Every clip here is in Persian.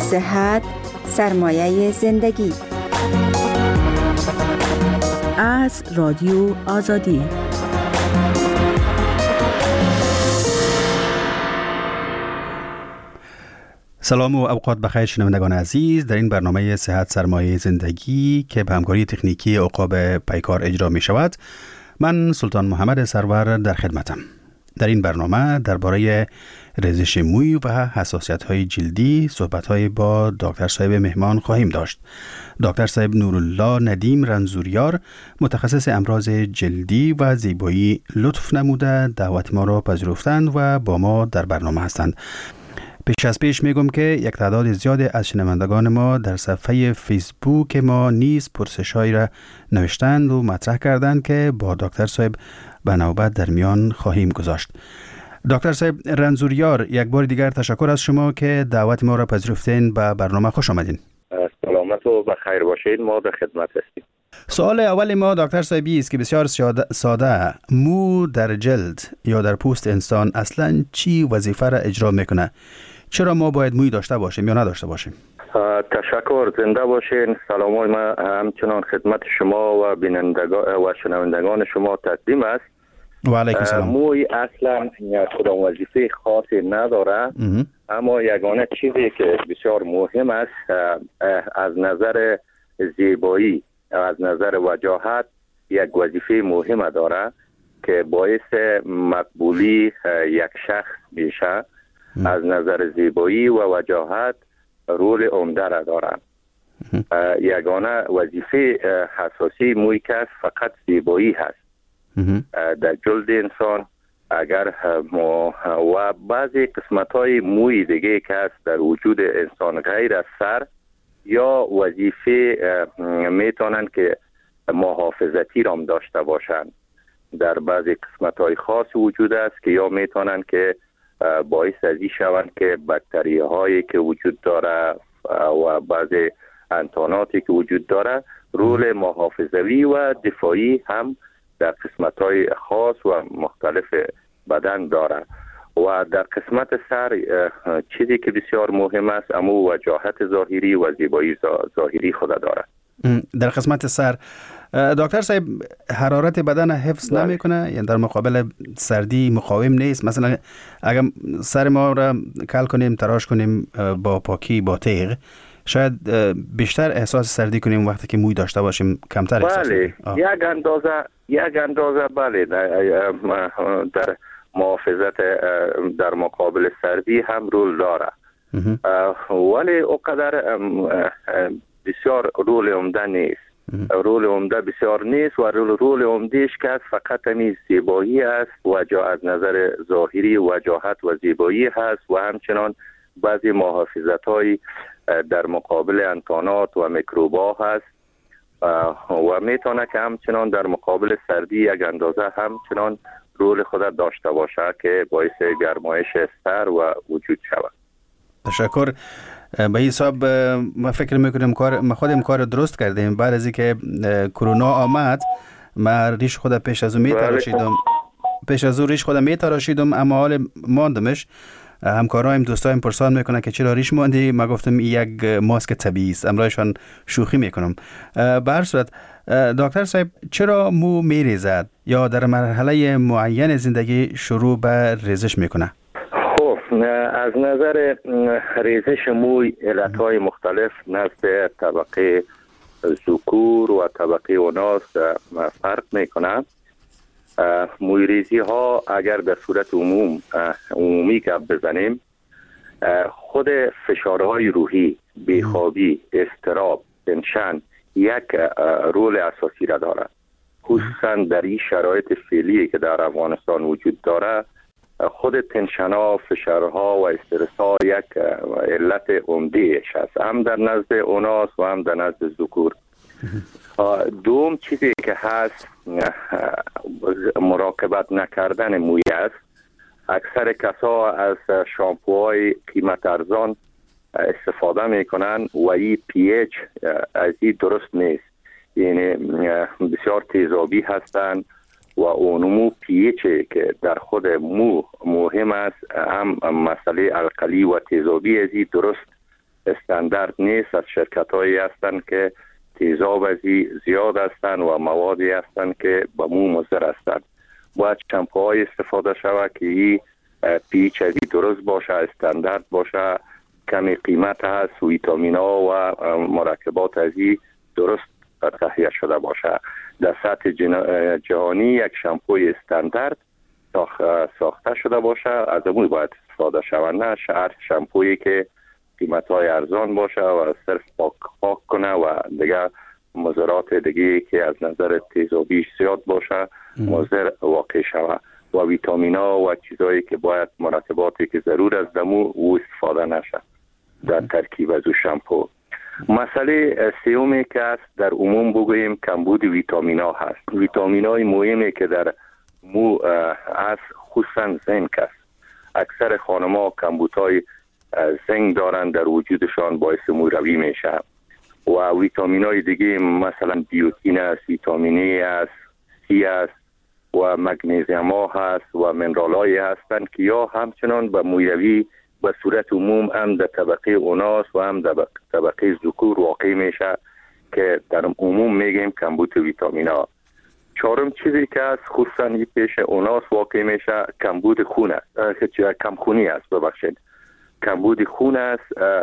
صحت سرمایه زندگی. از رادیو آزادی. سلام و اوقات بخیر شنوندگان عزیز. در این برنامه صحت سرمایه زندگی که به همکاری تکنیکی عقاب پیکار اجرا می شود، من سلطان محمد سرور در خدمتم. در این برنامه درباره ریزش موی و حساسیت‌های جلدی صحبت‌های با دکتر صاحب مهمان خواهیم داشت. دکتر صاحب نورالله ندیم رنزوریار، متخصص امراض جلدی و زیبایی، لطف نموده دعوت ما را پذیرفتند و با ما در برنامه هستند. پیش میگم که یک تعداد زیاد از شنوندگان ما در صفحه فیسبوک ما نیز پرسش‌هایی را نوشتند و مطرح کردند که با دکتر صاحب به نوبت در میان خواهیم گذاشت. دکتر صاحب رنزوریار، یک بار دیگر تشکر از شما که دعوت ما را پذیرفتین. به برنامه خوش آمدین. سلامت و بخیر باشید، ما در خدمت هستیم. سوال اول ما دکتر صاحبی است که بسیار ساده، مو در جلد یا در پوست انسان اصلا چی وظیفه را اجرا میکنه؟ چرا ما باید موی داشته باشیم یا نداشته باشیم؟ تشکر، زنده باشین. سلامای ما همچنان خدمت شما و بینندگان و شنوندگان شما تقدیم است. و علیکم سلام. موی اصلا کدام وظیفه خاصی نداره، اما یگانه چیزی که بسیار مهم است از نظر زیبایی، از نظر وجاهت یک وظیفه مهم داره که باعث مقبولی یک شخص میشه. از نظر زیبایی و وجاهت رول عمده را داره. یگانه وظیفه حساسی موی که فقط زیبایی هست در جلد انسان. اگر و بعضی قسمت های موی دیگه که هست در وجود انسان غیر از سر یا وظیفه میتونن که محافظتی را داشته باشند. در بعضی قسمت های خاص وجود است که یا میتونن که باعث ازی شوند که باکتری هایی که وجود داره و بعضی انتاناتی که وجود داره رول محافظوی و دفاعی هم در قسمت های خاص و مختلف بدن داره. و در قسمت سر چیزی که بسیار مهم است امو وجاهت ظاهری و زیبایی ظاهری خود داره. در قسمت سر دکتر صاحب حرارت بدن حفظ نمیکنه، یعنی در مقابل سردی مقاوم نیست؟ مثلا اگر سر ما را کل کنیم، تراش کنیم با پاکی با تیغ، شاید بیشتر احساس سردی کنیم وقتی که موی داشته باشیم کمتر احساس کنیم. یک اندازه بله در محافظت در مقابل سردی هم رول داره، ولی اوقدر بسیار رول عمده نیست. رول عمده بسیار نیست و رول عمدهش که فقط همین زیبایی است و از نظر ظاهری وجاهت و زیبایی هست و همچنان بعضی محافظت های در مقابل انتانات و میکروبا هست و میتونه که همچنان در مقابل سردی یک اندازه همچنان رول خود داشته باشه که باعث گرمایش سر و وجود شود. تشکر. به حساب ما فکر میکنیم ما خودم کار درست کردیم. بعد از اینکه کرونا آمد ما ریش خود پیش از او میتراشیدم اما حال ماندمش. همکارایم دوستایم پرسان میکنن که چرا ریش ماندی؟ ما گفتم یک ماسک طبیعی است، امرایشان شوخی میکنم. به هر صورت دکتر صاحب، چرا مو میریزد یا در مرحله معین زندگی شروع به ریزش میکنه؟ از نظر ریزش موی علتهای مختلف نزد طبقه ذکور و طبقه اناث فرق میکنه. موی ریزی ها اگر به صورت عمومی که بزنیم، خود فشارهای روحی، بیخوابی، اضطراب، تنشن یک رول اساسی را داره. خصوصا در این شرایط فعلی که در افغانستان وجود داره، خود تنشن‌ها، فشارها و استرس‌ها یک علت عمده‌اش است، هم در نزد اناث و هم در نزد ذکور. دوم چیزی که هست مراقبت نکردن موی است. اکثر کسا از شامپوهای قیمت ارزان استفاده میکنن و این پی اچ از این درست نیست، یعنی بسیار تیزابی هستند و اونمو پی اچ که در خود مو مهم است، هم مسئله القلی و تیزابی از این درست استاندارد نیست. از شرکت هایی هستند که تیزاب ازی زیاد هستند و موادی هستند که به مو مضر هستند. باید شامپوهای استفاده شود که این پیچ ازی درست باشه، استاندارد باشه، کمی قیمت هست، ویتامین ها و مرکبات ازی درست تهیه شده باشه. در سطح جهانی یک شامپوی استاندارد ساخته شده باشه، از اون باید استفاده شود، نه شامپویی که قیمت های ارزان باشه و صرف پاک کنه و دیگه مضرات دیگه که از نظر تیزابیش زیاد باشه مضر واقع شود و ویتامینا و چیزایی که باید مرکباتی که ضرور از دمو او استفاده نشه در ترکیب از شامپو. مسئله سومی که است در عموم بگوییم کمبود ویتامینا هست. ویتامینای مهمی که در مو از خصوصا زنک است. اکثر خانم‌ها کمبودهای زنک دارند در وجودشان، باعث موروی میشه. و ویتامینای دیگه مثلا بیوتین است، ویتامین ای است، سی است و مگنیزیم ها هست و منرالایی هستند که یا همچنان به موروی به صورت عموم هم در طبقه اوناس و هم در طبقه ذکور واقع میشه که در عموم میگیم کمبود ویتامین ها. چهارم چیزی که از خصوصا پیش اوناس واقع میشه کمبود خون است، کمخونی است، ببخشید کمبود خون است،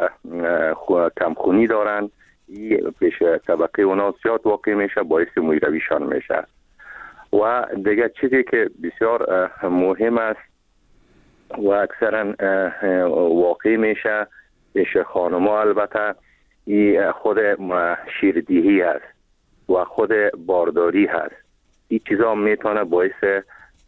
کمخونی دارن، این پیش طبقه اوناس زیاد واقع میشه، باعث مورویشان میشه. و دیگه چیزی که بسیار مهم است و اکثرا واقع میشه پیش خانم‌ها، البته این خود شیردهی هست و خود بارداری هست. این چیزا میتونه باعث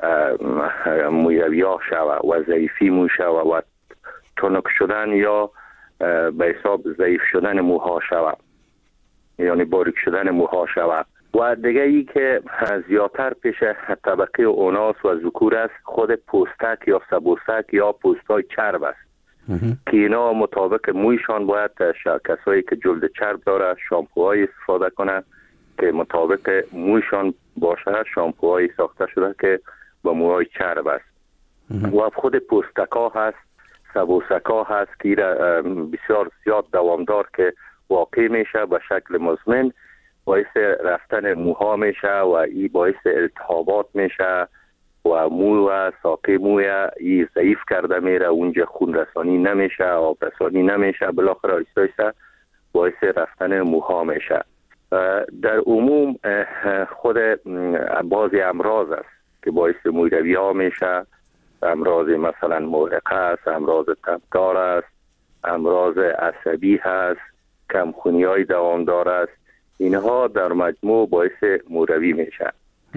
موروی‌ها شود و ضعیفی مو شود و تنک شدن یا به حساب ضعیف شدن موها شود، یعنی باریک شدن موها شود. و دیگه ای که زیادتر پیش طبقه اوناس و ذکور است خود پوستک یا سبوسک یا پوستای چرب است که اینا مطابق مویشان باید کسایی که جلد چرب داره شامپوهای استفاده کنه که مطابق مویشان باشه، شامپوهای ساخته شده که با موهای چرب است. و خود پوستک ها هست، سبوسک ها هست که بسیار زیاد دوامدار که واقع میشه به شکل مزمن، باعث رفتن موها میشه و این باعث التهابات میشه و مو و ساقه موی این ضعیف کرده میره، اونجا خون رسانی نمیشه، آب رسانی نمیشه، بالاخره آهسته آهسته باعث رفتن موها میشه. در عموم خود بعضی امراض است که باعث موروی ها میشه، امراض مثلا مورقه است، امراض تبدار است، امراض عصبی هست، کمخونی های دوامدار است. اینها در مجموع باعث موروی میشه.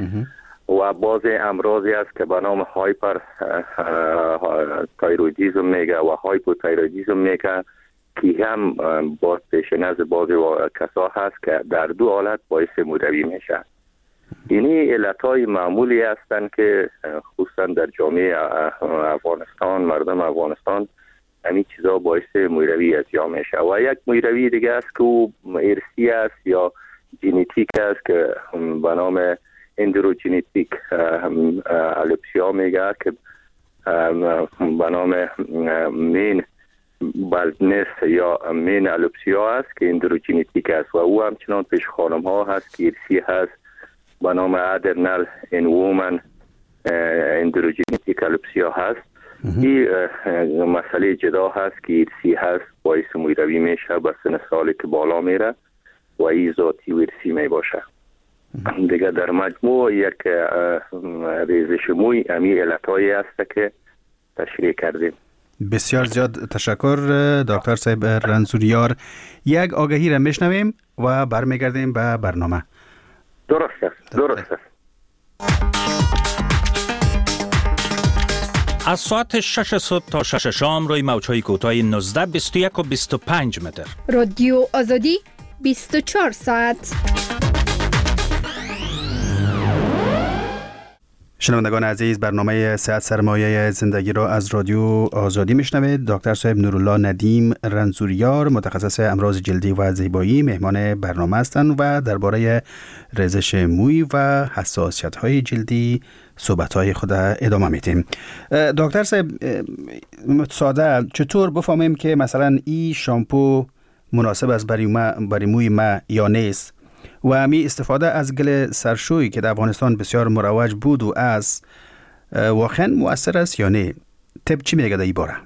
و بعض امراضی است که به نام هایپر تایرویدیسم میگه و هایپوتایرویدیسم میگه که هم باز پیش نزد بعضی کسا هست که در دو حالت باعث موروی میشه. اینی علتهای معمولی هستند که خصوصا در جامعه افغانستان، مردم افغانستان همین چیزا باعث موروی ازیا میشه. و یک موروی دیگه است که او ارثی است یا ژنتیک است که به نام اندروژنتیک الوپسیا میگه که به نام مین بالدنس یا مین الوپسیا است که اندروژنتیک است و او همچنان پیش خانم ها هست که ارثی هست به نام ادرنال ان وومن اندروژنتیک الوپسیا هست. این مسئله جدا هست که ارثی هست، باعث موروی میشه به سن سالی که بالا میره و این ذاتی و ارثی می باشه. دیگه در مجموع یک ریزش موی امی علتهایی هست که تشریح کردیم. بسیار زیاد تشکر دکتر صاحب رنزوریار. یک آگهی را میشنویم و برمیگردیم به برنامه. درست است. از ساعت 6 صبح تا 6 شام روی موج‌های کوتاه 19 21 و 25 متر. رادیو آزادی 24 ساعت. شنوندگان عزیز، برنامه صحت سرمایه زندگی را از رادیو آزادی میشنوید. دکتر صاحب نورالله ندیم رنزوریار، متخصص امراض جلدی و زیبایی، مهمان برنامه هستند و درباره ریزش موی و حساسیت‌های جلدی صحبت‌های خود ادامه میدیم. دکتر صاحب، ساده چطور بفهمیم که مثلا این شامپو مناسب است برای موی ما یا نیست و می استفاده از گل سرشوی که در افغانستان بسیار مروج بود و از واقعا مؤثر است یا نه؟ طب چی میگه در این باره؟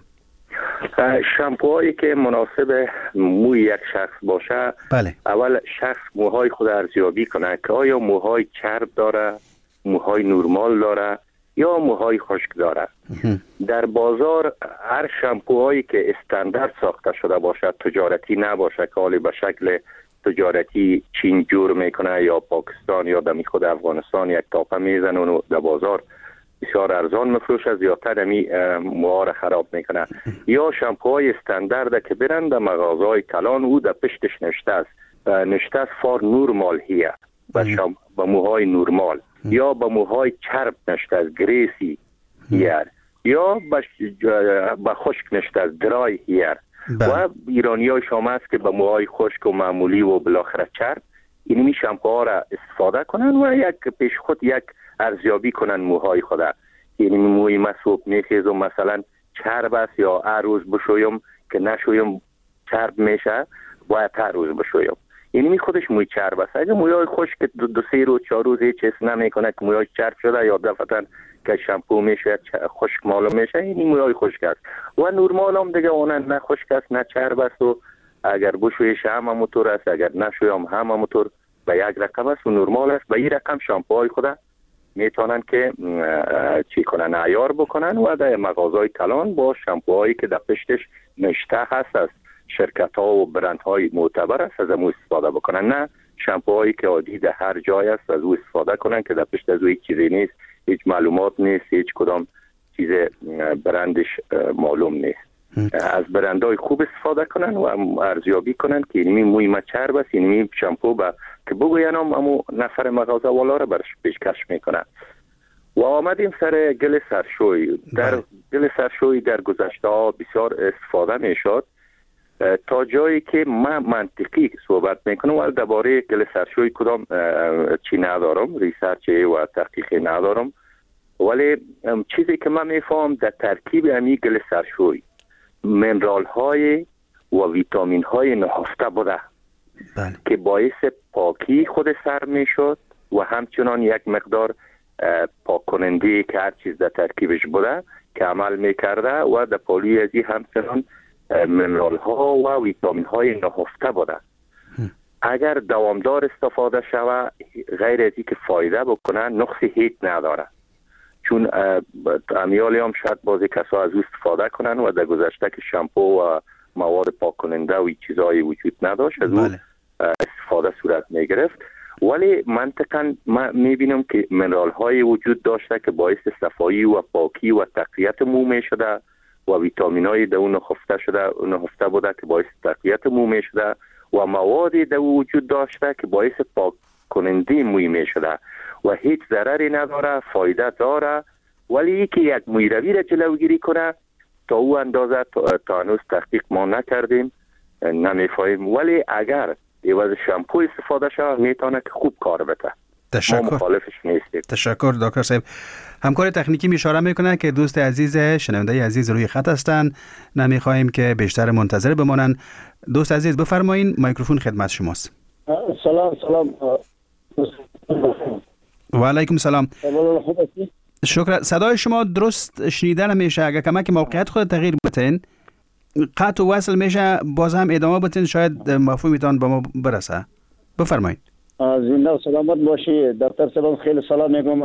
شامپوهایی که مناسب موی یک شخص باشه، بله. اول شخص موهای خود ارزیابی کنه که آیا موهای چرب داره، موهای نورمال داره یا موهای خشک داره. در بازار هر شامپوهایی که استاندارد ساخته شده باشه، تجارتی نباشه که حالی به شکل تجارتی چین جور میکنه یا پاکستان یا دمی خود افغانستان یک تاپه میزنه و در بازار بسیار ارزان مفروشه، زیادتر دمی موها را خراب میکنه. یا شامپوهای استاندارد که برن در مغازهای کلان او در پشتش نشته است فار نورمال هیه با موهای نورمال، یا با موهای چرب نشته است گریسی هیر، یا با خشک نشته است درای هیر. و ایرانی های شما است که با موهای خشک و معمولی و بالاخره چرب اینمی شامپوها را استفاده کنن و یک پیش خود یک ارزیابی کنن موهای خود. یعنی موی ما صبح میخیزم مثلا چرب است یا هر روز بشویم که نشویم چرب میشه، باید هر روز بشویم. یعنی خودش موی چرب است. اگه موی خشک دو سه روز 4 روز هیچ حس نمیکنه که موی چرب شده یا دفعتاً که شامپو میشه خشک معلوم میشه، این موی خشک است. و نورمال هم دیگه اون نه خشک است نه چرب است و اگر بشویش هم همونطور است، اگر نشویم هم همونطور به یک رقم است و نورمال است. به این رقم شامپوهای خود میتونن که چی کنن، عیار بکنن و در مغازهای کلان با شامپوهایی که در پشتش نشته هست از شرکت ها و برند های معتبر است از او استفاده بکنن، نه شامپوهایی که عادی در هر جای است از او استفاده کنن که در پشت از او هیچ چیزی نیست، هیچ معلومات نیست، هیچ کدام چیز برندش معلوم نیست. از برندهای خوب استفاده کنن و ارزیابی کنن که اینمی موی ما چرب است، اینمی شامپو که بگوین همو نفر مغازه والا را برش پیشکش میکنن. و آمدیم سر گل سرشوی. در گل سرشوی در گذشته ها بسیار استفاده میشد تا جایی که من منطقی صحبت میکنم ولی درباره گل سرشوی کدام چی ندارم، ریسرچ و تحقیق ندارم، ولی چیزی که من میفهم در ترکیب امی گل سرشوی منرال های و ویتامین های نهفته بوده که باعث پاکی خود سر میشد و همچنان یک مقدار پاک کننده که هر چیز در ترکیبش بوده که عمل میکرده و در پالوی ازی همچنان منرال ها و ویتامین های نهفته بوده. اگر دوامدار استفاده شوه غیر ازی که فایده بکنه نقصی هیچ نداره، چون امیالی هم شاید بعضی کسا از او استفاده کنن و در گذشته که شامپو و مواد پاک کننده و چیزایی وجود نداشت از او استفاده صورت میگرفت. ولی منطقا ما میبینم که منرال های وجود داشته که باعث صفایی و پاکی و تقویت مو میشده و ویتامین های در اون نهفته بوده که باعث تقویت مو میشده و موادی در وجود داشته که باعث پاک کننده موی میشده و هیچ ضرری نداره، فایده داره. ولی که یک موی روی را جلوگیری کنه تا او اندازه تا هنوز تحقیق ما نکردیم، نمیفهمیم. ولی اگر عوض شامپو استفاده شود میتونه که خوب کار بده. تشکر. ما مخالفش نیستیم. تشکر دکتر صاحب. همکار تکنیکی اشاره میکنه که دوست عزیز شنونده عزیز روی خط هستند، نمیخواهیم که بیشتر منتظر بمانند. دوست عزیز بفرمایید، میکروفون خدمت شماست. سلام. و علیکم سلام. شکر. صدای شما درست شنیده نمیشه، اگر کمک موقعیت خود تغییر بتین قطع و وصل میشه، باز هم ادامه بتین شاید مفهومتان به ما برسه. بفرمایید. زنده و سلامت باشی دکتر صاحب. خیلی سلام میگم.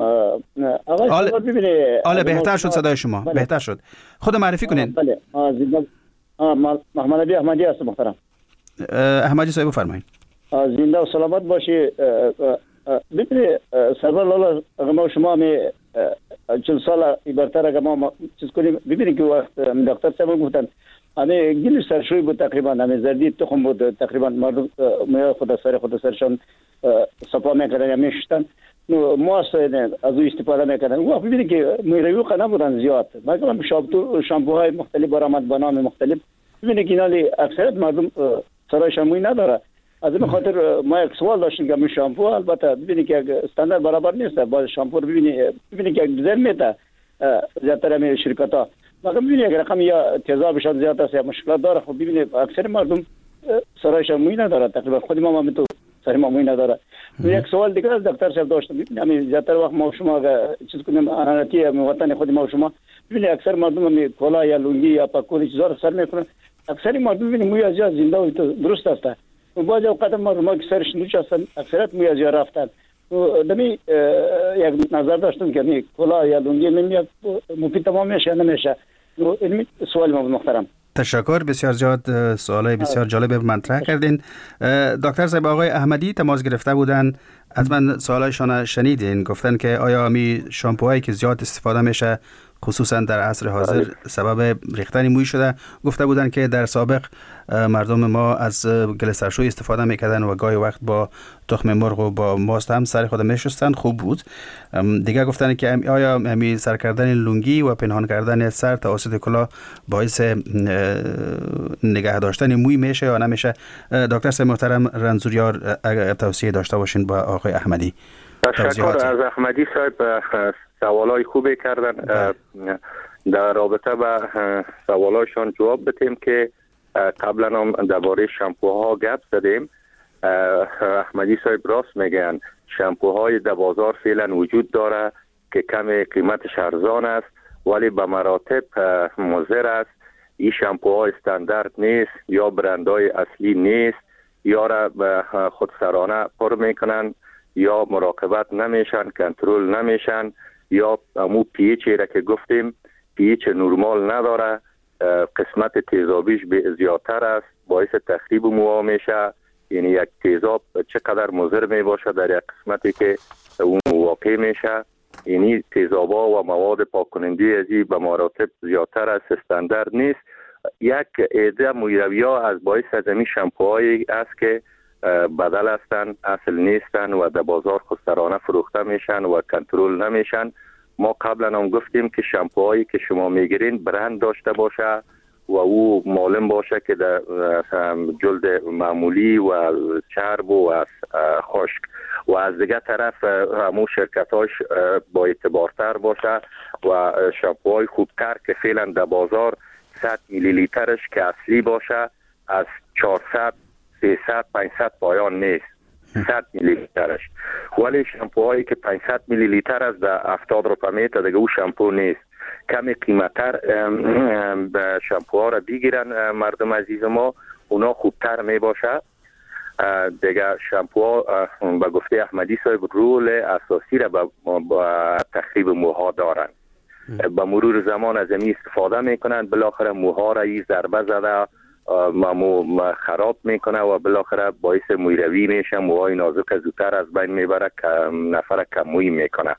آله بهتر شد صدای شما. بله. بهتر شد. خود معرفی کنین. بله. زنده محمد علی احمدی هستم محترم. احمدی صاحب بفرمایید. زنده و سلامت باشی. ببینید سرور لالا اگر شما می 40 سال برتر اگر ما چیز کنیم، ببینید که وقت دکتر صاحب گفتن همه گل سرشوی بود، تقریبا همه زردی تخم بود، تقریبا مردم می خود سرشان صفا میکردن یا میشتن، ما از او استفاده میکردن. وقت ببینید که میروی نبودن زیاد، مثلا شامپوهای مختلف برآمد به نام مختلف. ببینید که اینالی اکثریت مردم سرایشان موی نداره. از این خاطر ما یک سوال داشتیم که می شامپو البته ببینید که استاندارد برابر نیست. باز شامپو رو ببینید که دیزاین میته زیادتر می شرکت ها مگر ببینید یک رقم یا تیزابش زیاد است یا مشکلات داره. خب ببینید اکثر مردم سرایش موی نداره، تقریبا خود ما هم تو سر ما موی نداره. یک سوال دیگه از دکتر صاحب داشتم، ببینید زیادتر وقت ما شما چیز کنیم انانتی وطن خود ما شما ببینید اکثر مردم می کلا یا لونگی یا پاکولی چیزا رو سر میکنن. اکثر مردم ببینید موی از زنده و درست است. بعض اوقات ما که سرش نوچ هستن اکثرت موی از رفتن. دمی یک نظر داشتم که می کلا یا لونگی نمیاد مفید تمام میشه نمیشه. این سوال ما محترم. تشکر، بسیار زیاد سوالای بسیار جالب مطرح کردین. دکتر صاحب آقای احمدی تماس گرفته بودن، حتما سوالایشان شنیدین. گفتن که آیا می شامپوهایی که زیاد استفاده میشه خصوصا در عصر حاضر سبب ریختن موی شده؟ گفته بودن که در سابق مردم ما از گلسترشوی استفاده میکردن و گاهی وقت با تخم مرغ و با ماست هم سر خود میشستن، خوب بود. دیگه گفتن که آیا همی سر کردن لونگی و پنهان کردن سر توسط کلاه باعث نگه داشتن موی میشه یا نمیشه؟ دکتر صاحب محترم رنزوریار توصیه داشته باشین با آقای احمدی. تشکر از احمدی صاحب، سوالای خوبی کردن. در رابطه با سوالایشان جواب بدیم که قبلا هم درباره شامپوها گپ زدیم. احمدی صاحب راست میگن، شامپوهای در بازار فعلا وجود داره که کم قیمتش ارزان است ولی به مراتب مضر است. این شامپوها استاندارد نیست یا برندهای اصلی نیست، یا را به خودسرانه پر میکنن یا مراقبت نمیشن، کنترل نمیشن، یا امو پیچ را که گفتیم پیچ نرمال نداره، قسمت تیزابیش زیادتر است، باعث تخریب موها میشه. یعنی یک تیزاب چقدر مضر می باشه در یک قسمتی که اون واقع میشه. یعنی تیزابا و مواد پاک کننده ازی به مراتب زیادتر است، استاندارد نیست. یک عده مویروی‌ها از باعث از این شامپوهایی است که بدل هستند، اصل نیستن و در بازار خودسرانه فروخته میشن و کنترل نمیشن. ما قبلا هم گفتیم که شامپوهایی که شما میگیرین برند داشته باشه و او معلوم باشه که در جلد معمولی و چرب و خشک، و از دیگه طرف همون شرکتاش با اعتبارتر باشه و شامپوهای خوبتر که فعلا در بازار 100 میلی لیترش که اصلی باشه از 400 300 500 پایان نیست، 100 میلی لیترش. ولی شامپوهایی که 500 میلی لیتر از در 70 روپیه میته دیگه او شامپو نیست. کمی قیمتر شامپوها را بگیرن مردم عزیز ما، اونا خوبتر می باشه. دیگه شامپوها به گفته احمدی صاحب رول اساسی را با تخریب موها دارن. با مرور زمان از این استفاده میکنن، بالاخره موها را این ضربه زده خراب میکنه و بالاخره باعث مویروی میشه، موهای نازک زودتر از بین میبره، نفر کم موی میکنه.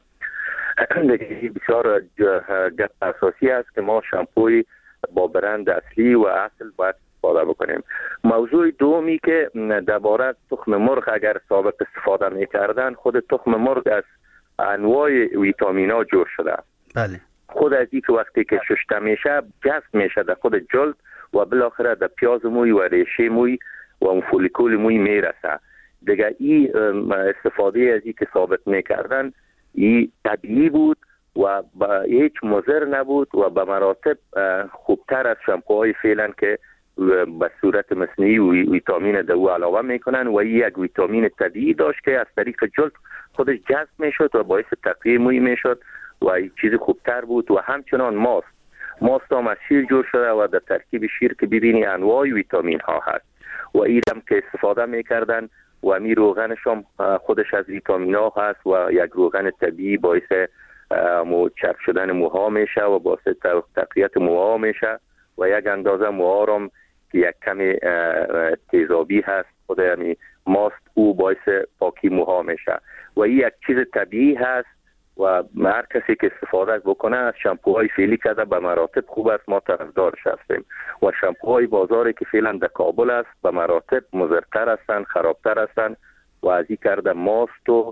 بسیار گپ اساسی است که ما شامپوی با برند اصلی و اصل باید استفاده بکنیم. موضوع دومی که درباره تخم مرغ اگر سابق استفاده میکردن، خود تخم مرغ از انواع ویتامین ها جور شده. بله. خود از این که وقتی که شسته میشه جذب میشه در خود جلد و بالاخره در پیاز موی و ریشه موی و اون فولیکول موی میرسه. دیگه این استفاده از این که ثابت میکردن این طبیعی بود و با هیچ مضر نبود و به مراتب خوبتر از شامپوهای فعلا که به صورت مصنوعی ویتامین دو علاوه میکنن و این یک ویتامین طبیعی داشت که از طریق جلد خودش جذب میشد و باعث تقویه موی میشد و این چیز خوبتر بود. و همچنان ماست هم از شیر جور شده و در ترکیب شیر که ببینی انواع ویتامین ها هست و این هم که استفاده میکردن و امی روغنش هم خودش از ویتامین ها هست و یک روغن طبیعی باعث چرب شدن موها میشه و باعث تقویت موها میشه و یک اندازه موها هم که یک کمی تیزابی هست خود یعنی ماست او باعث پاکی موها میشه و این یک چیز طبیعی هست و هر کسی که استفاده بکنه از شامپوهای فعلی کرده به مراتب خوب است، ما طرفدارش هستیم. و شامپوهای بازاری که فعلا در کابل است به مراتب مضرتر هستند، خرابتر هستند و از این کرده ماست و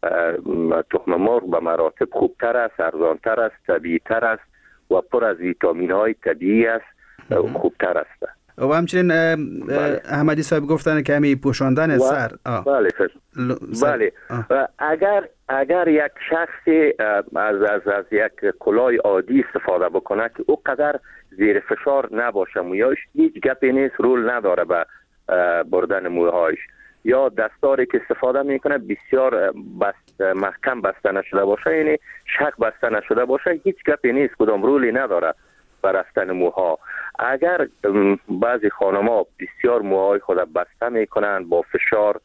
تخم مرغ به مراتب خوبتر است، ارزانتر است، طبیعی‌تر است و پر از ویتامین های طبیعی است، خوبتر است. و همچنین احمدی صاحب گفتن که همی پوشاندن سر. بله بله. اگر یک شخصی از یک کلاه عادی استفاده بکنه که او قدر زیر فشار نباشه، مویاش هیچ گپی نیست، رول نداره به بردن موهایش، یا دستاری که استفاده میکنه بسیار محکم بسته نشده باشه، یعنی شق بسته نشده باشه، هیچ گپی نیست، کدام رولی نداره بر رفتن موها. اگر بعضی خانم‌ها بسیار موهای خود بسته میکنن، با فشار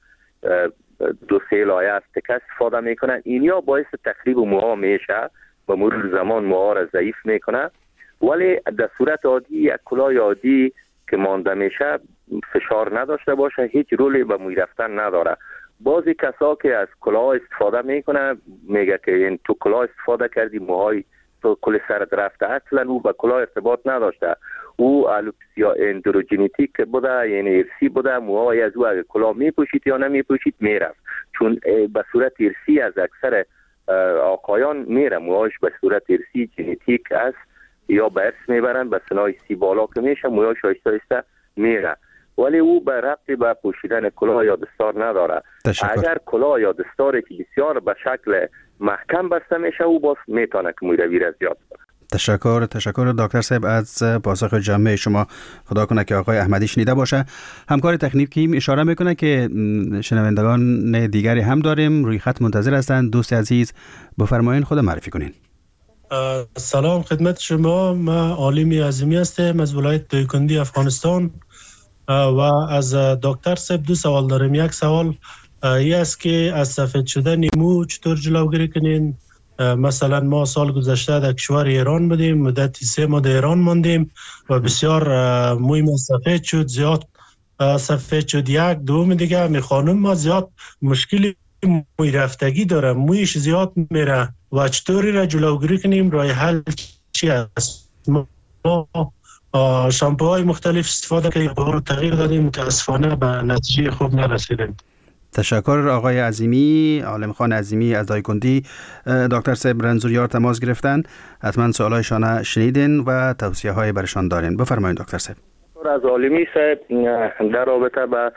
دو سه لایه از تکه استفاده میکنن، اینیا باعث تخریب موها میشه و مرور زمان موها را ضعیف میکنه. ولی در صورت عادی یک کلاه عادی که مانده میشه فشار نداشته باشه، هیچ رولی به موی رفتن نداره. بعضی کسا که از کلاه استفاده میکنه میگه که این تو کلاه استفاده کردی موهای تو کل سرت رفته، اصلا او به کلاه ارتباط نداشته، او الوپسیا اندروژنتیک بوده، یعنی ارسی بوده، موهای از او اگه کلاه میپوشید یا نمیپوشید میرفت، چون به صورت ارسی از اکثر آقایان میره، موهاش به صورت ارسی ژنتیک است یا به ارث میبرن، به سنای سی بالا که میشه موهاش آهسته آهسته میره، ولی او به ربطی به پوشیدن کلاه یا دستار نداره. اگر کلاه یا دستاری که بسیار به شکل محکم بسته میشه، او باز میتونه که مویروی را زیاد کنه. تشکر دکتر صاحب از پاسخ جامع شما. خدا کنه که آقای احمدی شنیده باشه. همکار تکنیکی اشاره میکنه که شنوندگان دیگری هم داریم روی خط منتظر هستند. دوست عزیز بفرمایید خود معرفی کنین. سلام خدمت شما، من عالمی عظیمی هستم از ولایت دایکندی افغانستان و از دکتر صاحب دو سوال دارم. یک سوال این است که از سفید شدن مو چطور جلوگیری کنین؟ مثلا ما سال گذشته در کشور ایران بودیم، مدت 3 ماه در ایران ماندیم و بسیار موی ما سفید شد، زیاد سفید شد. یک دوم دیگه می خانم ما زیاد مشکلی موی رفتگی داره، مویش زیاد میره و چطوری را جلوگیری کنیم؟ راه حل چی است؟ ما شامپوهای مختلف استفاده کردیم، تغییر دادیم، متاسفانه به نتیجه خوب نرسیدیم. تشکر آقای عظیمی، عالم خان عظیمی از دایکندی. دکتر صاحب رنزوریار تماس گرفتن، حتما سوالایشان شنیدین و توصیه های برشان دارین. بفرمایید دکتر صاحب. از عالمی صاحب در رابطه با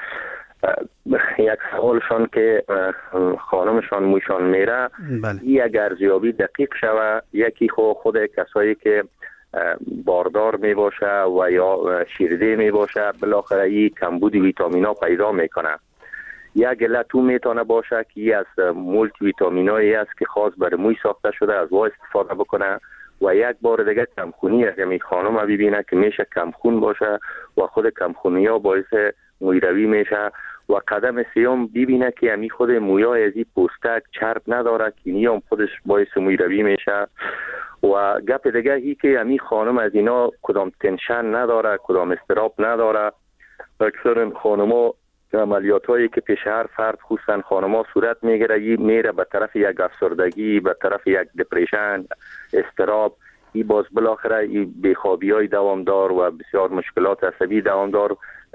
یک سوالشان که خانمشان مویشان میره، این اگر ارزیابی دقیق شوه، یکی خود کسایی که باردار می باشه و یا شیرده می باشه، بالاخره این کمبود ویتامینا پیدا میکنه. یک علت او میتونه باشه که این از مولتی ویتامینایی است که خاص برای موی ساخته شده، از وای استفاده بکنه. و یک بار دیگه کمخونی اگر می خانم ببینه که میشه کمخون باشه و خود کمخونی ها باعث مویروی میشه. و قدم سیوم ببینه که همی خود مویای از این پوستک چرب نداره که نیام خودش باعث مویروی میشه. و گپ دیگه هی که همی خانم از اینا کدام تنشن نداره، کدام استراب نداره. اکثر خانم‌ها عملیات هایی که پیش هر فرد خصوصا خانم‌ها صورت میگیره، میره به طرف یک افسردگی، به طرف یک دپریشن، استراب، این باز بالاخره بیخوابی های دوامدار و بسیار مشکلات عصبی دوامدار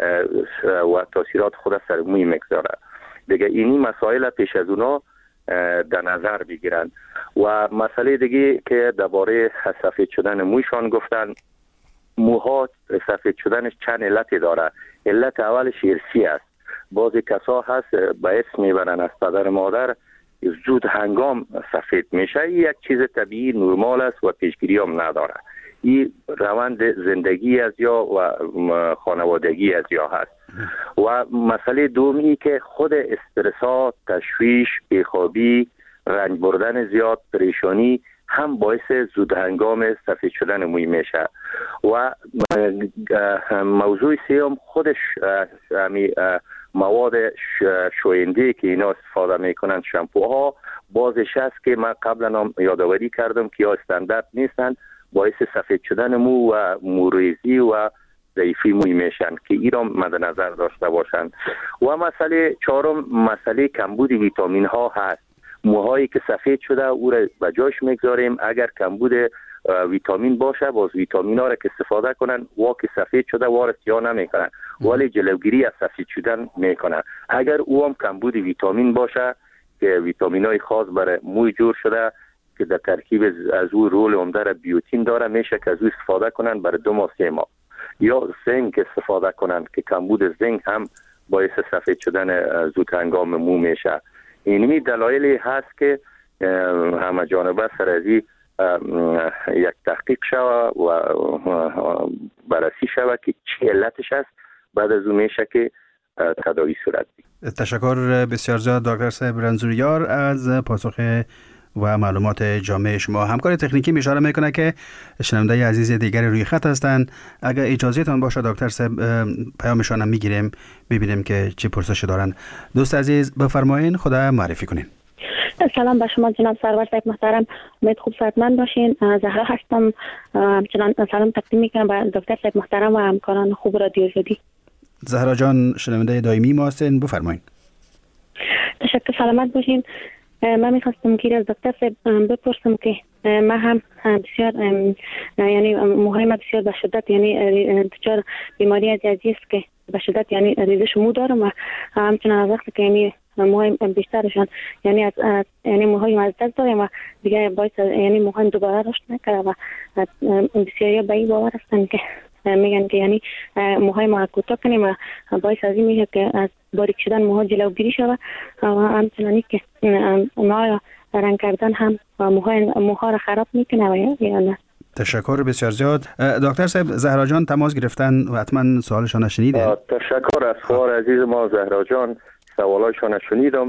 و تاثیرات خود سر موی میگذاره. دیگه اینی مسائل پیش از اونا در نظر بگیرن. و مسئله دیگه که درباره سفید شدن مویشان گفتن، موها سفید شدنش چند علتی داره. علت اولش ارثی است. بعضی کسا هست به ارث میبرن از پدر مادر، زود هنگام سفید میشه. این یک چیز طبیعی نرمال است و پیشگیری هم نداره. این روند زندگی از یا و خانوادگی از یا هست. و مسئله دومی که خود استرسات، تشویش، بیخوابی، رنج بردن زیاد، پریشانی هم باعث زود هنگام سفید شدن موی میشه. و موضوع سیوم خودش مواد شوینده که اینا استفاده میکنن، شامپوها، بازش است که من قبلا هم یادآوری کردم که یا استاندارد نیستن، باعث سفید شدن مو و موریزی و ضعیفی موی میشن که اینا مد نظر داشته باشند. و مسئله چهارم مسئله کمبود ویتامین ها هست. موهایی که سفید شده او را به جاش میگذاریم، اگر کمبود ویتامین باشه باز ویتامین ها را که استفاده کنن واقع سفید شده وارد سیاه نمیکنن، ولی جلوگیری از سفید شدن میکنن. اگر او هم کمبود ویتامین باشه که ویتامین های خاص برای موی جور شده که در ترکیب از او رول عمده را بیوتین داره، میشه که از او استفاده کنن برای 2 ماه 3 ماه. یا زنک استفاده کنند که کمبود زنک هم باعث سفید شدن زود هنگام مو میشه. اینمی دلایلی هست که همه جانبه سر از یک تحقیق شوه و بررسی شوه که چی علتش است. بعد از اون میشه که تداوی صورت بگیره. تشکر بسیار زیاد دکتر صاحب رنزوریار از پاسخ و معلومات جامع شما. همکار تکنیکی اشاره میکنه که شنونده عزیز دیگر روی خط هستند. اگر اجازهتان باشه دکتر صاحب پیامشان هم میگیریم ببینیم که چه پرسشی دارن. دوست عزیز بفرمایین، خدا معرفی کنین. سلام به شما جناب سرور صاحب محترم، امید خوب صحتمند باشین. زهرا هستم، همچنان سلام تقدیم میکنم به دکتر صاحب محترم و همکاران خوب رادیو آزادی. زهرا جان شنونده دائمی ما هستین، بفرمایین. تشکر، سلامت باشین. من میخواستم که از دکتر صاحب بپرسم که من هم بسیار یعنی موهای من بسیار به شدت یعنی دچار بیماری عزیزی است که به شدت یعنی ریزش مو دارم و همچنان از وقتی که یعنی موهای بیشترشان یعنی از یعنی موهای از دست دارم و دیگه باعث یعنی موهای دوباره رشد نکرده و بسیاری به این باور هستن که میگن که یعنی موهای ما کوتاه کنیم و باعث از این میشه که از باریک شدن موها جلوگیری شود و همچنانی که موها رنگ کردن هم موها را خراب میکنه یا نه. تشکر بسیار زیاد. دکتر صاحب زهرا جان تماس گرفتن و حتما سوالشان شنیدین. تشکر از خواهر عزیز ما زهرا جان، سوالاشان شنیدم.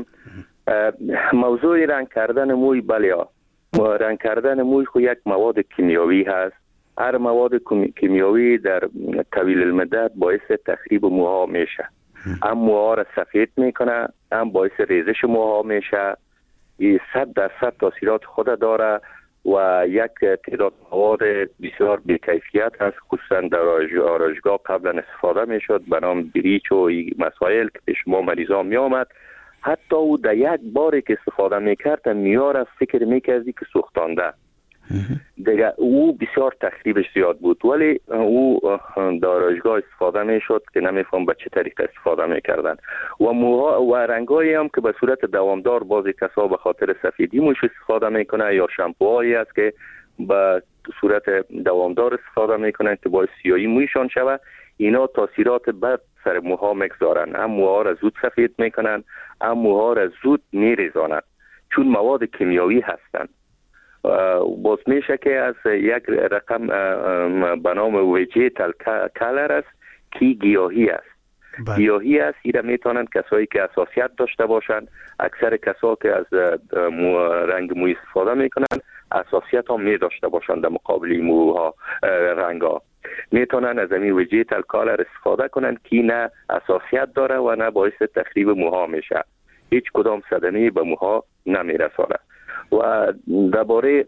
موضوع رنگ کردن موی بله، رنگ کردن موی خو یک مواد کیمیایی هست. هر مواد کیمیایی در طویل المدت باعث تخریب موها میشه. هم موها را سفید میکنه، هم باعث ریزش موها میشه. 100% تاثیرات خود داره و یک تعداد مواد بسیار بی‌کیفیت هست، خصوصا در آرایشگاه قبلا استفاده میشد به نام بلیچ و مسائل که پیش ما مریضان می آمد. حتی او در یک باری که استفاده میکرد میاره فکر میکردی که سوختانده. دیگه او بسیار تخریبش زیاد بود، ولی او در آرایشگاه استفاده میشد که نمیفهم به چه طریق استفاده میکردن و موها و رنگایی هم که به صورت دوامدار بعضی کسا به خاطر سفیدی موش استفاده میکنه یا شامپوهایی است که به صورت دوامدار استفاده میکنن که باعث سیاهی مویشان شود. اینا تاثیرات بد سر موها میگذارن، هم موها را زود سفید میکنن، هم موها را زود میریزانند چون مواد کیمیایی هستند. باز میشه که از یک رقم به نام ویجیتال کالر است که گیاهی است. گیاهی است. ایره میتونن کسایی که حساسیت داشته باشند، اکثر کسایی که از رنگ موی استفاده میکنن حساسیت هم می داشته باشند در مقابل موها رنگ ها، میتونن از این ویجیتال کالر استفاده کنن که نه حساسیت داره و نه باعث تخریب موها میشه، هیچ کدام صدمه به موها نمیرسانه. و درباره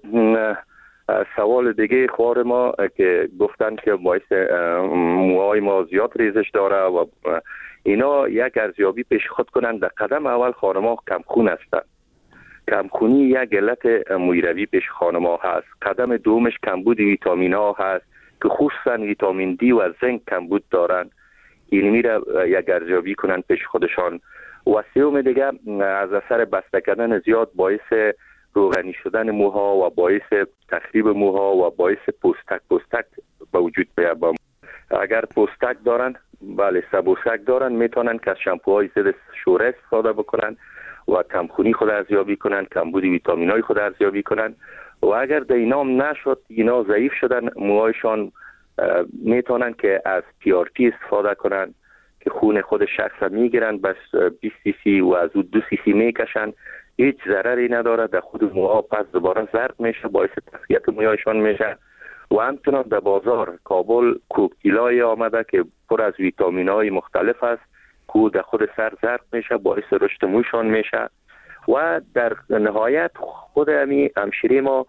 سوال دیگه خوار ما که گفتن که باعث موهای ما زیاد ریزش داره و اینا یک ارزیابی پیش خود کنن. در قدم اول خانما کمخون هستن، کمخونی یک علت مویروی پیش خانما هست. قدم دومش کمبود ویتامین ها هست که خصوصا ویتامین دی و زنک کمبود دارن، این میره یک ارزیابی کنن پیش خودشان. و سوم دیگه از اثر بسته کردن زیاد باعث روغنی شدن موها و باعث تخریب موها و باعث پوستک به وجود بیاد. اگر پوستک دارن، بله سبوسک دارن، میتونن که از شامپوهای ضد شوره استفاده بکنن و کمخونی خود ارزیابی کنن، کمبود ویتامین های خود ارزیابی کنن. و اگر در اینا نشد، اینا ضعیف شدن موهایشان، میتونن که از PRP استفاده کنن که خون خود شخص میگیرن، بس 20 cc و از او 2 cc میکشن، هیچ ضرری نداره، در خود موها پس دوباره زرد میشه، باعث تقویت موهایشان میشه. و همچنان در بازار کابل کوکتیلای آمده که پر از ویتامین های مختلف است که در خود سر زرد میشه، باعث رشد موشان میشه. و در نهایت خود همشیره ما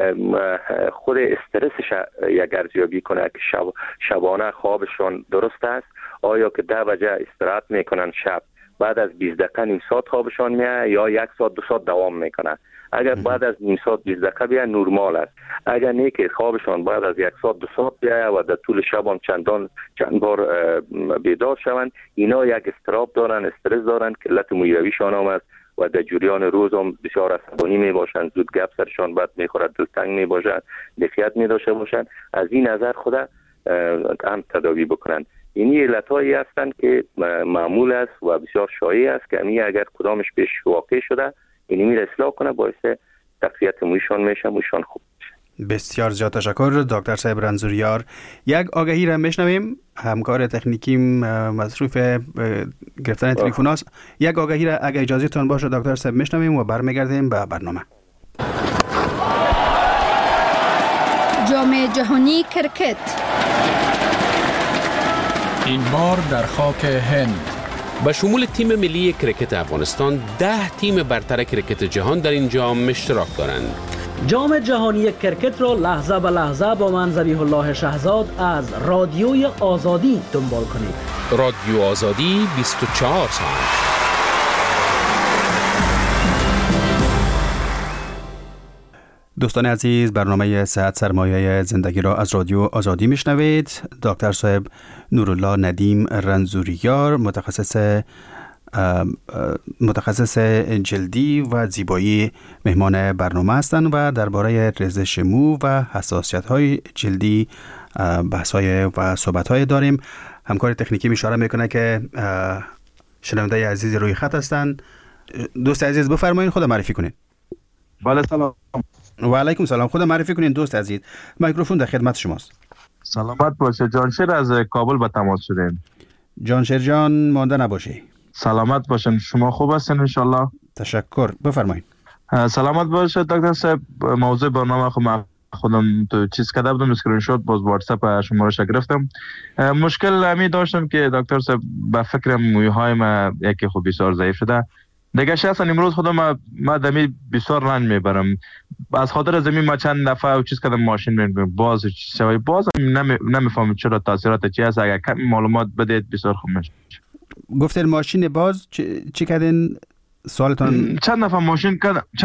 خود استرسش یک ارزیابی کنه که شبانه خوابشان درست است، آیا که 10 وجه استراحت میکنن شب، بعد از 20 دقیقه نیم ساعت خوابشان میاد یا 1 ساعت 2 ساعت دوام میکنه. اگر بعد از نیم ساعت 20 دقیقه بیاد نورمال است. اگر نه که خوابشان بعد از 1 ساعت 2 ساعت بیاد و در طول شب هم چند بار بیدار شوند، اینا یک اضطراب دارن، استرس دارن که علت مویرویشان هم است و در جریان روز هم بسیار عصبانی می باشند، زود گپ سرشان بد میخورد، دلتنگ می باشند، دفیت می داشته باشند. از این نظر خود هم تداوی بکنند. این علتهایی هستند که معمول است و بسیار شایع است که اگر کدامش پیش واقع شده اینی میره اصلاح کنه باعث تقویت مویشان میشه، مویشان خوب میشه. بسیار زیاد تشکر دکتر صاحب رنزوریار. یک آگهی را میشنویم، همکار تکنیکی مصروف گرفتن تلفن است. یک آگهی را اگه اجازه تان باشه دکتر صاحب میشنویم و برمیگردیم به برنامه. جام جهانی کرکت این بار در خاک هند. به شمول تیم ملی کرکت افغانستان 10 تیم برتر کرکت جهان در این جام اشتراک دارند. جام جهانی کرکت را لحظه به لحظه با من ذبیح الله شهزاد از رادیوی آزادی دنبال کنید. رادیو آزادی 24 ساعت. دوستان عزیز، برنامه صحت سرمایه زندگی را از رادیو آزادی میشنوید. دکتر صاحب نورالله ندیم رنزوریار متخصص جلدی و زیبایی مهمان برنامه هستند و درباره ریزش مو و حساسیت‌های جلدی بحث‌های و صحبت‌های داریم. همکار تکنیکی اشاره میکنه که شنونده عزیز روی خط هستند. دوست عزیز بفرمایید، خود معرفی کنید. بله سلام. و علیکم سلام. خود معرفی کنید دوست عزیز. میکروفون در خدمت شماست. سلامت باشه. جانشیر از کابل به تماس شدیم. جانشیر جان مانده نباشی. سلامت باشین. شما خوب هستین ان شاء الله؟ تشکر. بفرمایید. سلامت باشه دکتر صاحب. موضوع برنامه خودم تو چیز کرده بودم، اسکرین شات باز واتساپ شما رو گرفتم. مشکل امی داشتم که دکتر صاحب به فکر مویه های ما یکی خوب بسیار ضعیف شده. دیگه شخصا امروز خودم ما دمی بسیار رنج میبرم از خاطر زمین. ما چند دفعه و چیز کردم ماشین میبرم باز شوی باز نمیفهمم چرا تاثیرات چی هست. اگر کم معلومات بدید بسیار خوب میشه. گفتین ماشین باز چی کردین؟ سوالتون چند دفعه ماشین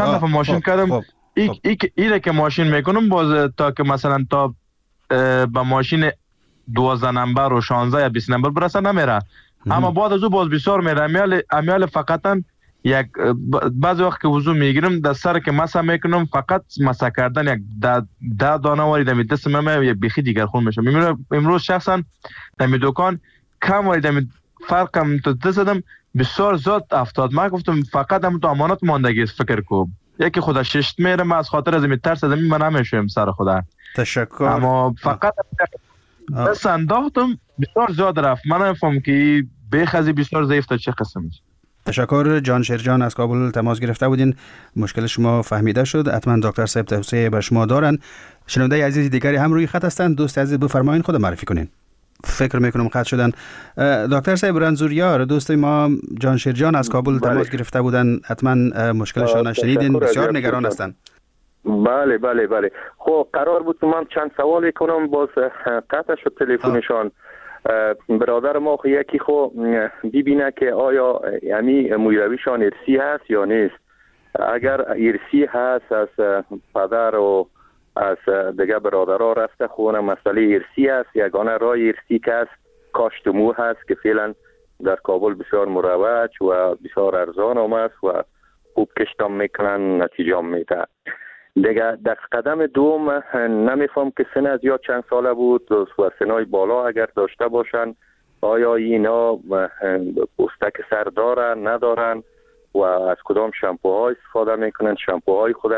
کردم اینه که ماشین میکنم باز تا که مثلا تا با ماشین 12 نمبر و 16 یا 20 نمبر برسه نمیره. اما بعد از او باز بسیار میره. امیال فقطا یک بعضی وقت که وضو میگیرم در سر که مسح میکنم فقط مسح کردن یک 10 دانه وارد دست من بیخی دیگر خون میشه. امروز شخصا در دکان کم وارد فرقم تو دستم بسیار زود افتاد. من گفتم فقط هم تو امانت ماندگی فکر کو یکی خدا ششت میره. من از خاطر از ترس از من نمیشم سر خدا. تشکر. اما فقط دست انداختم بسیار زیاد رفت. من نفهم که بیخزی بسیار ضعیف تا چه قسم است. تشکر. جانشیر جان از کابل تماس گرفته بودین، مشکل شما فهمیده شد. حتما دکتر صاحب توصیه به شما دارن. شنونده عزیز دیگری هم روی خط هستند. دوست عزیز بفرمایید، خود معرفی کنین. فکر میکنم قطع شدن. دکتر صاحب رنزوریار دوست ما جانشیر جان از کابل تماس گرفته بودن، حتما مشکلشان شنیدین، بسیار نگران هستند. بله. خب قرار بود من چند سوال کنم باز قطع شد تلفنشان. برادر ما یکی خو ببینه که آیا یعنی مویرویشان ارثی هست یا نیست. اگر ارثی هست از پدر و از دیگه برادرها رفته خونه مسئله ارثی هست. یگانه راه ارثی که است کاشت مو هست که فعلا در کابل بسیار مروج و بسیار ارزان است و خوب کشتم میکنن، نتیجه هم میده. دیگه در قدم دوم نمیفهم که سن از یا چند ساله بود و سنای بالا اگر داشته باشن آیا اینا پوستک سر دارن ندارن و از کدام شامپوها استفاده میکنن. شامپوهای خود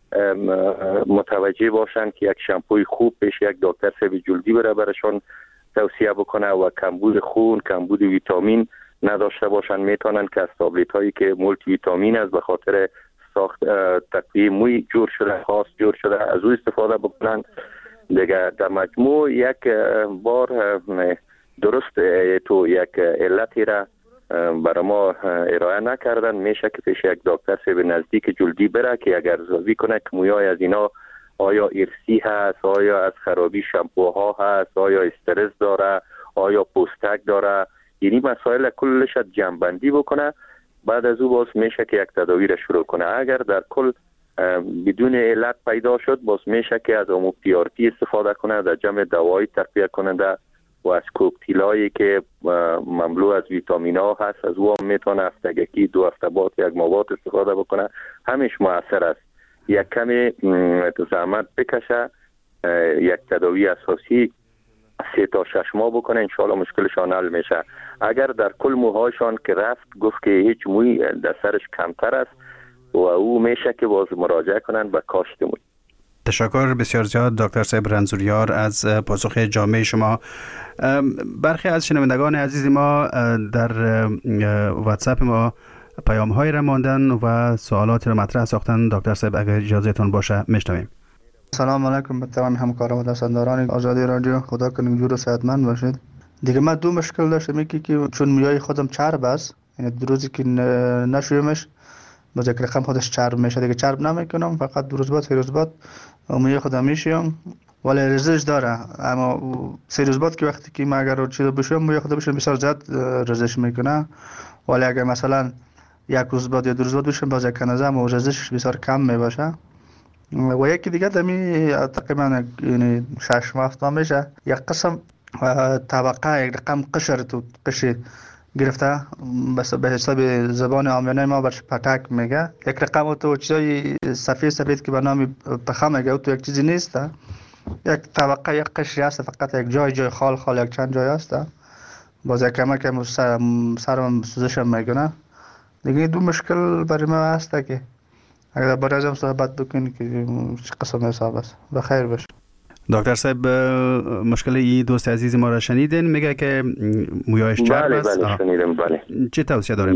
متوجه باشن که یک شامپوی خوب پیش یک دکتر صاحب جلدی بره برشان توصیه بکنه و کمبود خون، کمبود ویتامین نداشته باشن. میتونن که از تابلت هایی که مولتی ویتامین است به خاطر ساخت تقویه موی جور شده، خاص جور شده، از او استفاده بکنن. دیگه در مجموع یک بار درست تو یک علتی را برای ما ارائه نکردن. میشه که پیش یک دکتر صاحب نزدیک جلدی بره که اگر ارزیابی کنه که مویای از اینا آیا ارثی هست، آیا از خرابی شامپوها هست، آیا استرس داره، آیا پوستک داره. یعنی مسائل کلش جمع‌بندی بکنه. بعد از او باز میشه که یک تداوی را شروع کنه. اگر در کل بدون علت پیدا شد باز میشه که از اوموپیارتی استفاده کنه، در جمع دوایی تقویه کننده و از کوکتیلایی که مملو از ویتامین ها هست از او هم میتونه هفتگی 2 هفته بعد یک مواد استفاده بکنه. همیش مؤثر است. یک کمی زحمت بکشه، یک تداوی اساسی 3 تا 6 ماه بکنه انشالله مشکلشان حل میشه. اگر در کل موهایشان که رفت گفت که هیچ موی در سرش کمتر است و او میشه که باز مراجعه کنن به کاشت موی. تشکر بسیار زیاد دکتر صاحب رنزوریار از پاسخ جامع شما. برخی از شنوندگان عزیز ما در واتساپ ما پیام های را ماندن و سوالات را مطرح ساختن. دکتر صاحب اگر اجازه تون باشه میشنویم. سلام علیکم به تمام همکاران و دستانداران آزادی رادیو. خدا کنه جور و صحتمند باشید. دیگه من 2 مشکل داشتم. یکی که چون موی خودم چرب است، یعنی روزی که نشویمش باز یک رقم خودش چرب میشه، دیگه چرب نمیکنم، فقط 2 روز بعد 3 روز بعد موی خودم میشیم، ولی رزش داره. اما 3 روز بعد که وقتی که من اگر چیزو بشویم موی خودم بشیم بسیار زیاد رزش میکنه، ولی اگر مثلا 1 روز بعد یا 2 روز بعد بشیم باز یک نظام و رزش بسیار کم میباشه. و یکی دیگه دمی تقریبا یعنی 6 ماه میشه یک قسم طبقه یک رقم قشر تو قشر گرفته، بس به حساب زبان عامیانه ما برش پتک میگه. یک رقم تو چیزای سفید که به نام پخه میگه، تو یک چیزی نیست، یک طبقه یک قشری هست، فقط یک جای خال یک چند جای هست. باز یک کمک سرم سوزش میکنه. دیگه 2 مشکل برای ما هست که اگر برای ازم صحبت بکنی که چه قسم حساب است. بخیر باش. دکتر صاحب مشکل این دوست عزیز ما را شنیدین، میگه که مویایش چرب است. بله شنیدم. بله چه توصیه داریم؟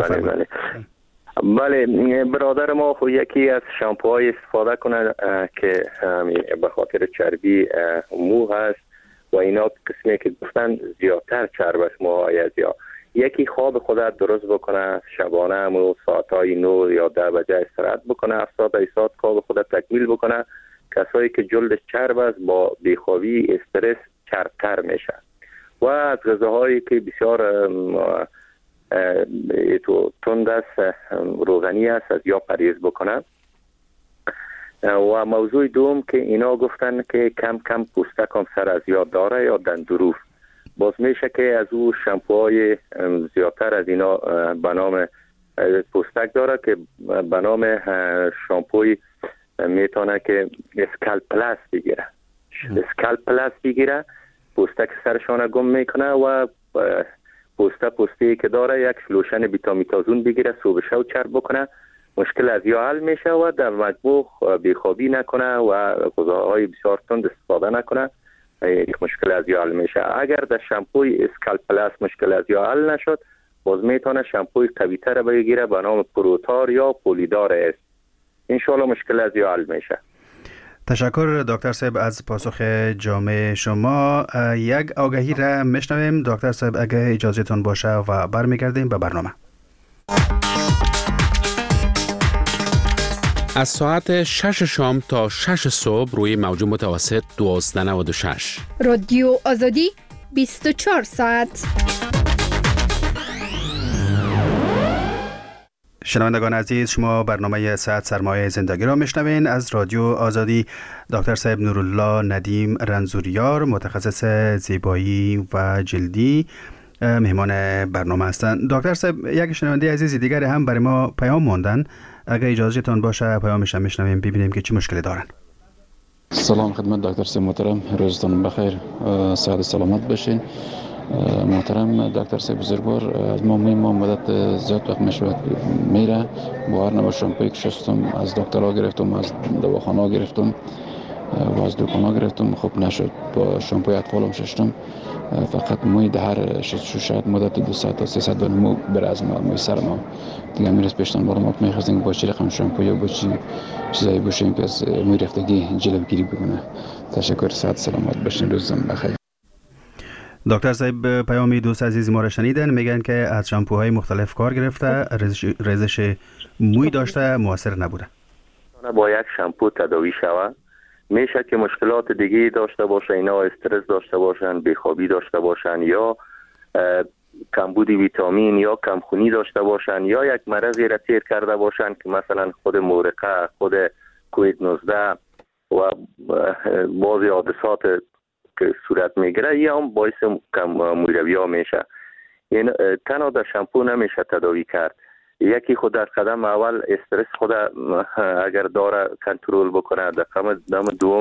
بله برادر ما خو یکی از شامپوهای استفاده کنه که به خاطر چربی مو هست و اینا قسمی که گفتن زیادتر چرب است موهای از یا یکی خواب خودت درست بکنه، شبانه همو ساعتهای 9 یا 10 بجه استراحت بکنه، 70 ساعت خواب خودت تکمیل بکنه. کسایی که جلدش چرب است با بیخوابی استرس چربتر میشه. و از غذاهایی که بسیار تند است روغنی است از یا پرهیز بکنه. و موضوع دوم که اینا گفتن که کم کم پوستک هم سر از یا داره یا دندروف، باز میشه که از او شامپوهای زیادتر از اینا به نام پوستک داره که به نام شامپوی میتونه که اسکالپ پلاس بگیره. اسکالپ پلاس بگیره پوستک سرشانه گم میکنه و پوستی که داره یک لوشن بیتامیتازون بگیره، صبح شو چرب بکنه، مشکل از یا حل میشه و در مطبخ بیخوابی نکنه و غذاهای بسیار تند استفاده نکنه، یک مشکل از یا حل میشه. اگر در شامپوی اسکالپ پلاس مشکل از یا حل نشد باز میتونه شامپوی قوی تر بگیره به نام پروتار یا پولیدار است. انشالله مشکل از یا حل میشه. تشکر دکتر صاحب از پاسخ جامع شما. یک آگهی را میشنویم دکتر صاحب اگه اجازهتون باشه و برمیگردیم به برنامه. از ساعت 6 شام تا 6 صبح روی موج متوسط 1296 رادیو آزادی 24 ساعت. شنوندگان عزیز، شما برنامه ساعت سرمایه زندگی را میشنوین از رادیو آزادی. دکتر صاحب نورالله ندیم رنزوریار متخصص زیبایی و جلدی مهمان برنامه هستند. دکتر صاحب یک شنونده عزیز دیگر هم برای ما پیام ماندن، اگر اجازه تان باشه پیامش هم میشنویم ببینیم که چی مشکلی دارن. سلام خدمت دکتر صاحب محترم، روزتان بخیر، صحت سلامت باشین. محترم دکتر صاحب بزرگوار، از ما مدت زیاد وقت میشود میره با هر نوع شامپویی که شستم، از دکترها گرفتم، از دواخانه گرفتم و از دکان‌ها گرفتم، خوب نشد. با شامپوی اطفالم شستم، فقط موی هر شاید مدت 200 تا 300 مو بر از موی سر ما دیگه میرس پیشتن بالا. ما میخواستیم با چه رقم شامپو یا با چی چیزایی باشیم که از موی رفتگی جلوگیری بکنه. تشکر، صحت سلامت باشین، روزتون بخیر. دکتر صاحب پیامی دوست عزیز ما را شنیدن، میگن که از شامپوهای مختلف کار گرفته، ریزش موی داشته، موثر نبوده. با یک شامپو تداوی شود میشه که مشکلات دیگه داشته باشه، اینا استرس داشته باشن، بیخوابی داشته باشن یا کمبود ویتامین یا کمخونی داشته باشن یا یک مرضی را تیر کرده باشن که مثلا خود مورقه، خود کووید 19 و بعضی حادثات که صورت میگیره یا هم باعث مویروی ها میشه. این تنها در شامپو نمیشه تداوی کرد. یکی خود در قدم اول استرس خود اگر داره کنترل بکنه، در قدم دوم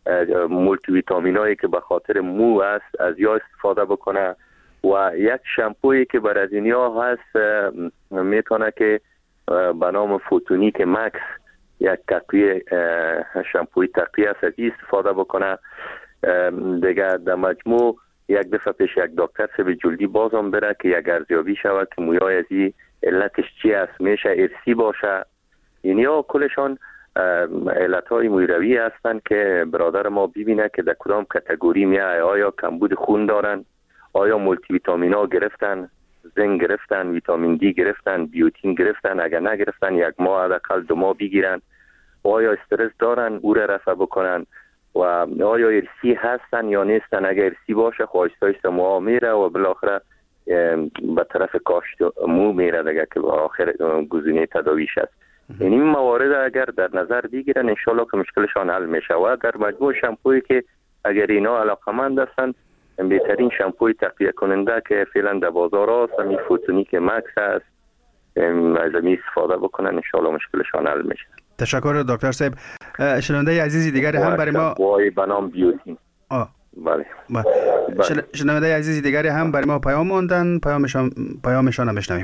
مولتی ویتامینایی که به خاطر مو است از یا استفاده بکنه و یک شامپویی که بر از اینیا هست میتونه که به نام فوتونیک مکس یک تقویه شامپوی تقویه است از استفاده بکنه. دیگه در مجموع یک دفعه پیش یک دکتر سب جلدی بازم بره که یک ارزیابی شود که مویای از این علتش چی است، میشه ارسی باشه. اینیا کلشان علتهای مویروی هستند که برادر ما ببینه که در کدام کاتگوری میای، آیا کمبود خون دارن، آیا مولتی ویتامین ها گرفتن، زنک گرفتن، ویتامین دی گرفتن، بیوتین گرفتن، اگر نگرفتن یک ماه حداقل 2 ماه بگیرن، آیا استرس دارن او را رفع بکنن و آیا ارسی هستن یا نیستن. اگر ارسی باشه آهسته آهسته مو میره و بالاخره به طرف کاشت مو میره دیگه که آخر گزینه تداویش است. یعنی این موارد اگر در نظر بگیرن انشالله که مشکلشان حل میشه و در مجموع شامپویی که اگر اینا علاقمند هستن بهترین شامپوی تقویه کننده که فعلا در بازار هست همین فوتونیک مکس است، از این استفاده بکنن انشالله مشکلشان حل میشه. تشکر دکتر صاحب. شنونده عزیزی دیگری هم برای ما به نام بیوتین. بله. شنونده عزیزی دیگری هم برای ما پیام ماندن، پیامشان هم بشنویم.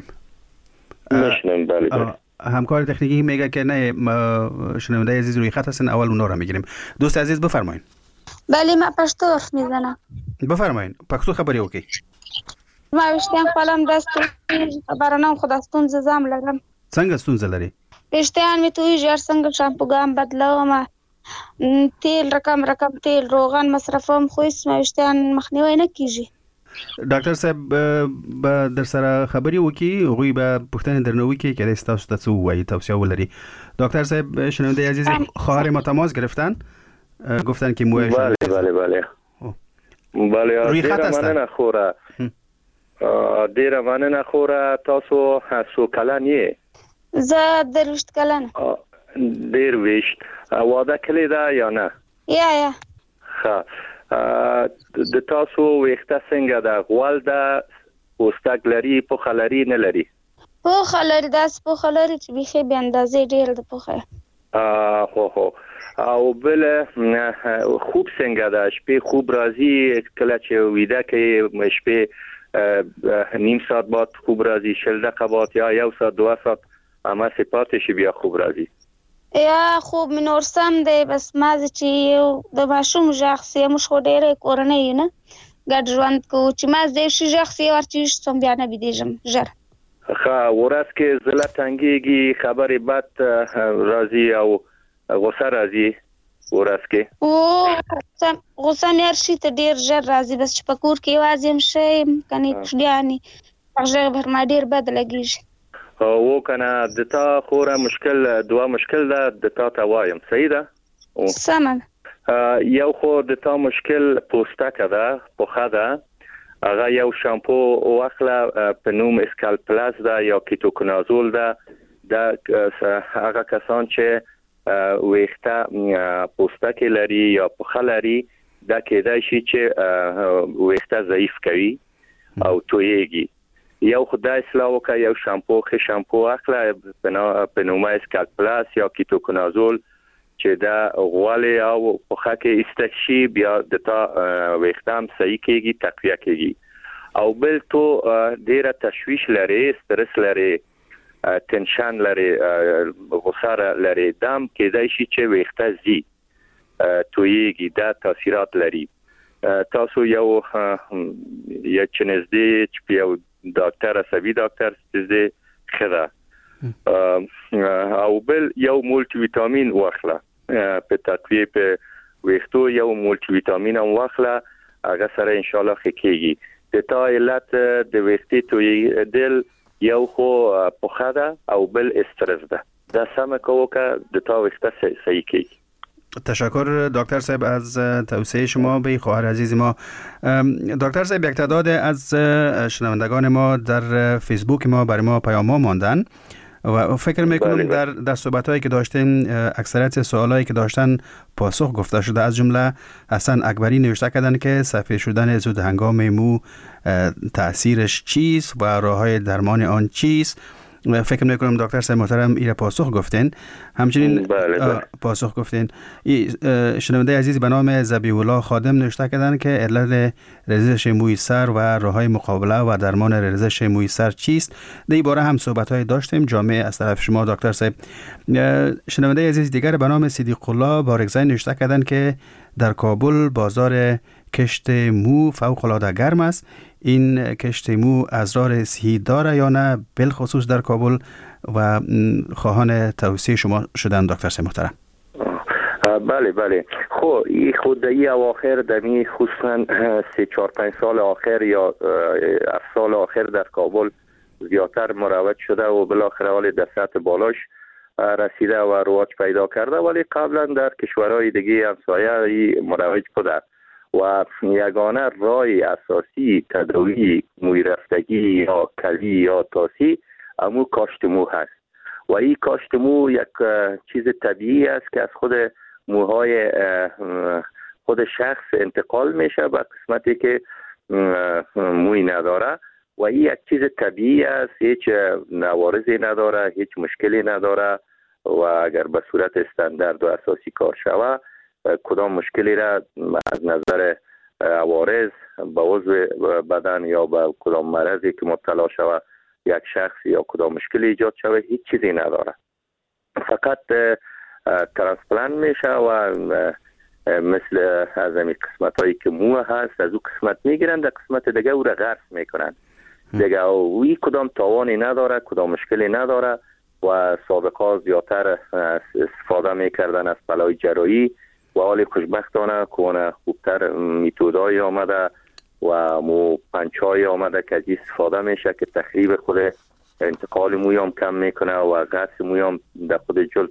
بله. همکار تکنیکی میگه که نه شنونده عزیز روی خط هستن، اول اونا رو میگیریم. دوست عزیز بفرمایید. بله ما پښتو حرف میزنم. بفرمایید. پښتو خبرې وکړئ. ما وشتیان خپلم دست برنامه خود ستونزه زم لرم. څنګه ستونزه لري؟ وشتیان می توی ژر څنګه شامپوګان بدلوم، تیل رقم تیل روغن مصرفم خو هیڅ وشتیان مخنیوي نه کیږي. ډاکټر صاحب به در سره خبري وکي، غوي به پښتنه درنوي کې کله تاسو ته وایي توصیه ولري. دکتر صاحب شنونده عزیز خواهر ما تماس گرفتن، گفتن که موی بله روی خط هستن. دیر من نخوره تاسو سو کلنیه؟ زه دروشت کلن. دیر ویشت واده کلی ده یا نه؟ یا خواه د تاسو ویخته څنګه ده؟ غول ده، پوستک لري، پوخه لري نه لري؟ پوخه لري، داسې پوخه لري چې بیخي بې اندازې ډېر د پوخه. خو او بل خوب څنګه ده؟ شپې خوب راځي کله چې ویده کې شپې نیم ساعت بعد خوب راځي، 40 دقیقه بعد یا 1 ساعت 2 ساعت اما سپاتې شي بیا خوب راځي؟ یا خوب می نورسم دی، بس مازه چې یو د ماشوم ژغسي موږ خو ډېرې کورنۍ نه ګډ ژوند کوو چې مازه دې شي ژغسي ورچې سم بیا نه بيدېږم ژر. ښه ورځ کې زله تنګېږي، خبرې بد راځي او غوسه راځي ورځ کې؟ غوسه مې هر شي ته ډېر ژر راځي، بس چې په کور کې یوازې یم شی کنې یعنې غږ بر ما ډېر بد لګېږي. و کنه د تا خوره مشکل دوه مشکل ده د تا ته وایم، صحیح ده؟ سمه. یو خو د تا مشکل پوستکه ده، پوخه ده، هغه یو شامپو واخله په نوم اسکال پلاس ده یا کیتوکنازول ده. د هغه کسان چې ویخته پوستکه لري یا پوخه لري دا کېدای شي چې ویخته ضعیف کوي او تویېږي. یو خدای اصلاح وکړه، یو شامپو ښه شامپو اخله په نوم اسکال پلاس یا کیتوکنازول چې دا غوالي او پوخه کې استشي بیا د تا ویختام صحیح کېږي، تقویه کېږي. او بل تو ډیره تشویش لري، استرس لري، تنشن لري، غوسه لري، دم کېدای شي چې ویخته زی تویېږي، دا تاثیرات لري. تاسو یو چنزدې چې یو ډاکټر عصبي ډاکټر دې خدا او بل یو مولټي ویټامین واخله په تقویه په ویختو، یو مولټي ویټامین هم واخله، هغه سره ان شاء الله خکېږي. د تا علت د ویختي توی دل یو خو پوخه ده او بل استرس ده، دا سم کوکه د تا ویخته صحیح کېږي. تشکر دکتر صاحب از توصیه شما به خواهر عزیز ما. دکتر صاحب یک تعداد از شنوندگان ما در فیسبوک ما برای ما پیام ماندن و فکر میکنم در صحبت‌هایی که داشتیم اکثریت سوالایی که داشتن پاسخ گفته شده. از جمله حسن اکبری نوشته کردن که سفید شدن زود هنگام مو تأثیرش چیست و راه‌های درمان آن چیست. فکر میکنم دکتر صاحب محترم ایره پاسخ گفتین. همچنین بله. پاسخ گفتین. شنونده عزیز به نام ذبیح الله خادم نوشته کردن که علت رزش موی سر و راههای مقابله و درمان رزش موی سر چیست؟ در این باره هم صحبت‌های داشتیم جامع از طرف شما دکتر صاحب. شنونده عزیز دیگر به نام صدیق الله بارگزای نوشته کردن که در کابل بازار کشت مو فوق العاده گرم است. این کشت مو ازرار صحی داره یا نه، بالخصوص در کابل، و خواهان توصیه شما شدن دکتر صاحب محترم. بله. خود ای اواخر دمی خصوصا 3-4-5 سال آخر یا 7 سال آخر در کابل زیادتر مروج شده و بالاخره حال در سطح بالاش رسیده و رواج پیدا کرده، ولی قبلا در کشورهای دیگه همسایه مروج بوده و یگانه راه اساسی تداوی موی رفتگی یا کلی یا تاسی امو کاشت مو هست و این کاشت مو یک چیز طبیعی است که از خود موهای خود شخص انتقال میشه به قسمتی که موی نداره و این یک چیز طبیعی است، هیچ نوارضی نداره، هیچ مشکلی نداره و اگر به صورت استاندارد و اساسی کار شود کدام مشکلی را از نظر عوارض به عضو بدن یا به کدام مرضی که مبتلا شود یک شخص یا کدام مشکلی ایجاد شود هیچ چیزی نداره، فقط ترانسپلانت میشه و مثل از این قسمت هایی که مو هست از او قسمت میگیرن در قسمت دیگه او را غرس میکنن دیگه، اوی کدام تاوانی نداره، کدام مشکلی نداره و سابقا زیادتر استفاده میکردن از پلای جراحی و حال خوشبختانه کنه خوبتر میتودای آمده و مو پنچای آمده که از استفاده میشه که تخریب خود انتقال موی هم کم میکنه و غرس موی هم در خود جلد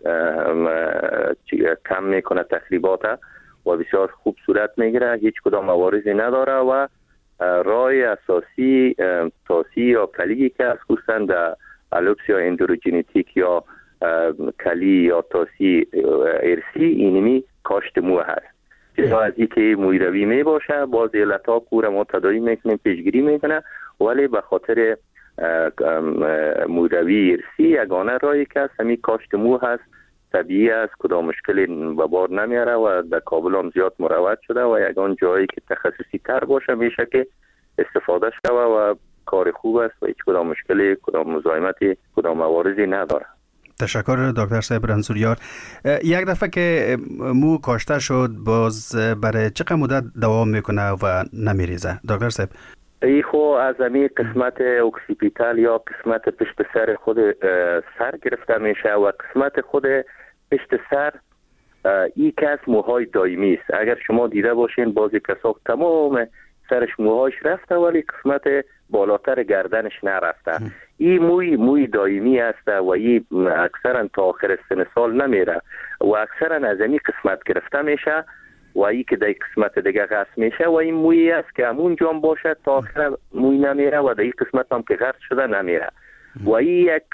کم میکنه تخریبات و بسیار خوب صورت میگیره، هیچ کدام موارضی نداره و راه اساسی تاسی یا کلی که از خصوصا در الوپسیا اندروژنتیک یا کلی یا تاسی ارسی اینمی کاشت مو هست. جدا از این که موی روی می باشه باز علتا کور ما تداوی میکنیم پیشگیری میکنه، ولی به خاطر موی روی ارسی یگانه راهی که هست همین کاشت مو هست، طبیعی است، کدام مشکلی به بار نمیاره و در کابل هم زیاد مروج شده و یگان جایی که تخصصی تر باشه میشه که استفاده شده و کار خوب است و هیچ کدام مشکلی، کدام مزاحمتی، کدام موارضی نداره. تشکر دکتر صاحب رنزوریار. یک دفعه که مو کاشته شد باز برای چقدر مدت دوام میکنه و نمیریزه دکتر صاحب؟ ای خو از همین قسمت اوکسیپیتال یا قسمت پشت سر خود سر گرفته میشه و قسمت خود پشت سر ای که از موهای دائمی است. اگر شما دیده باشین بعضی کسا تمام سرش موهاش رفته ولی قسمت بالاتر گردنش نرفته. این موی دائمی است و این اکثرا تا آخر سن سال نمیره و اکثرا از این قسمت گرفته میشه و این که در قسمت دیگه غرس میشه و این مویی است که همون جام باشد تا آخر موی نمیره و در این قسمت هم که غرس شده نمیره و این یک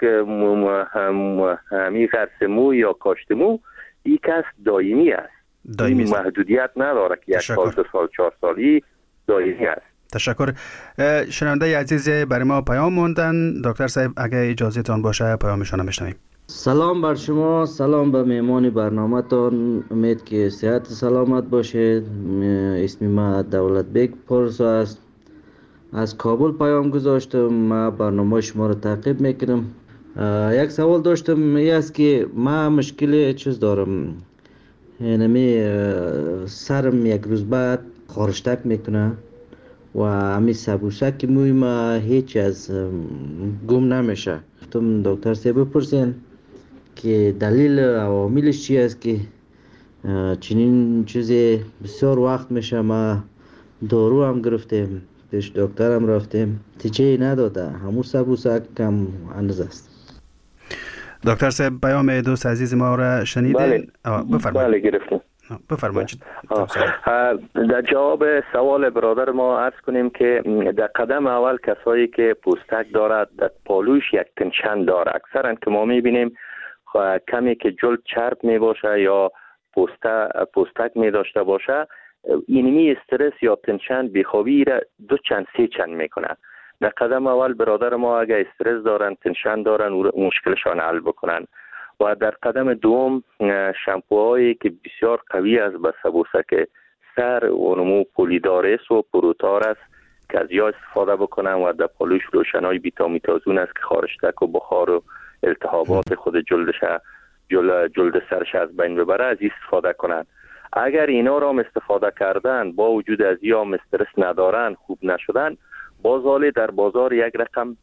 همی غرس مو یا کاشت مو این که است دائمی است، این محدودیت نداره که 1 سال 2 سال 4 سالی دائمی است. تشکر. شنونده عزیز برای ما پیام موندن دکتر صاحب اگه اجازه تان باشه پیامشون رو بشنویم. سلام بر شما، سلام به مهمان برنامه تان، امید که صحت سلامت باشه. اسم ما دولت بیگ پرسا است، از کابل پیام گذاشتم. ما برنامه شما رو تعقیب میکنم. یک سوال داشتم، این است که ما مشکل چیز دارم، یعنی سرم یک روز بعد خارشتک میکنه و همین سبوسک موی ما هیچ از گم نمیشه. گفتم دکتر صاحب بپرسین که دلیل عواملش چی است که چنین چیزی بسیار وقت میشه. ما دارو هم گرفتیم، پیش دکتر هم رفتیم، نتیجه نداده، همون سبوسک کم اندازه است. دکتر صاحب پیام دوست عزیز ما را شنیدین؟ بفرمایید. بله گرفتیم. بفرمایید. در جواب سوال برادر ما عرض کنیم که در قدم اول کسایی که پوستک دارد در پالوش یک تنشن داره، اکثرا که ما میبینیم کمی که جلد چرب می باشه یا پوستک می داشته باشه، اینمی استرس یا تنشن بیخوابی را 2 چند 3 چند میکنه. در قدم اول برادر ما اگه استرس دارن، تنشن دارن، مشکلشان حل بکنن. و در قدم دوم شامپوهایی که بسیار قوی است به سبوسک سر و نمو پولیدارس و پروتار است که از یا استفاده بکنن و در پالوش روشنای بیتامیتازون است که خارشتک و بخار و التهابات خود جلد سرش از بین ببره، از استفاده کنن. اگر اینا را استفاده کردن با وجود از یا استرس ندارن، خوب نشدن، بازاله در بازار یک رقم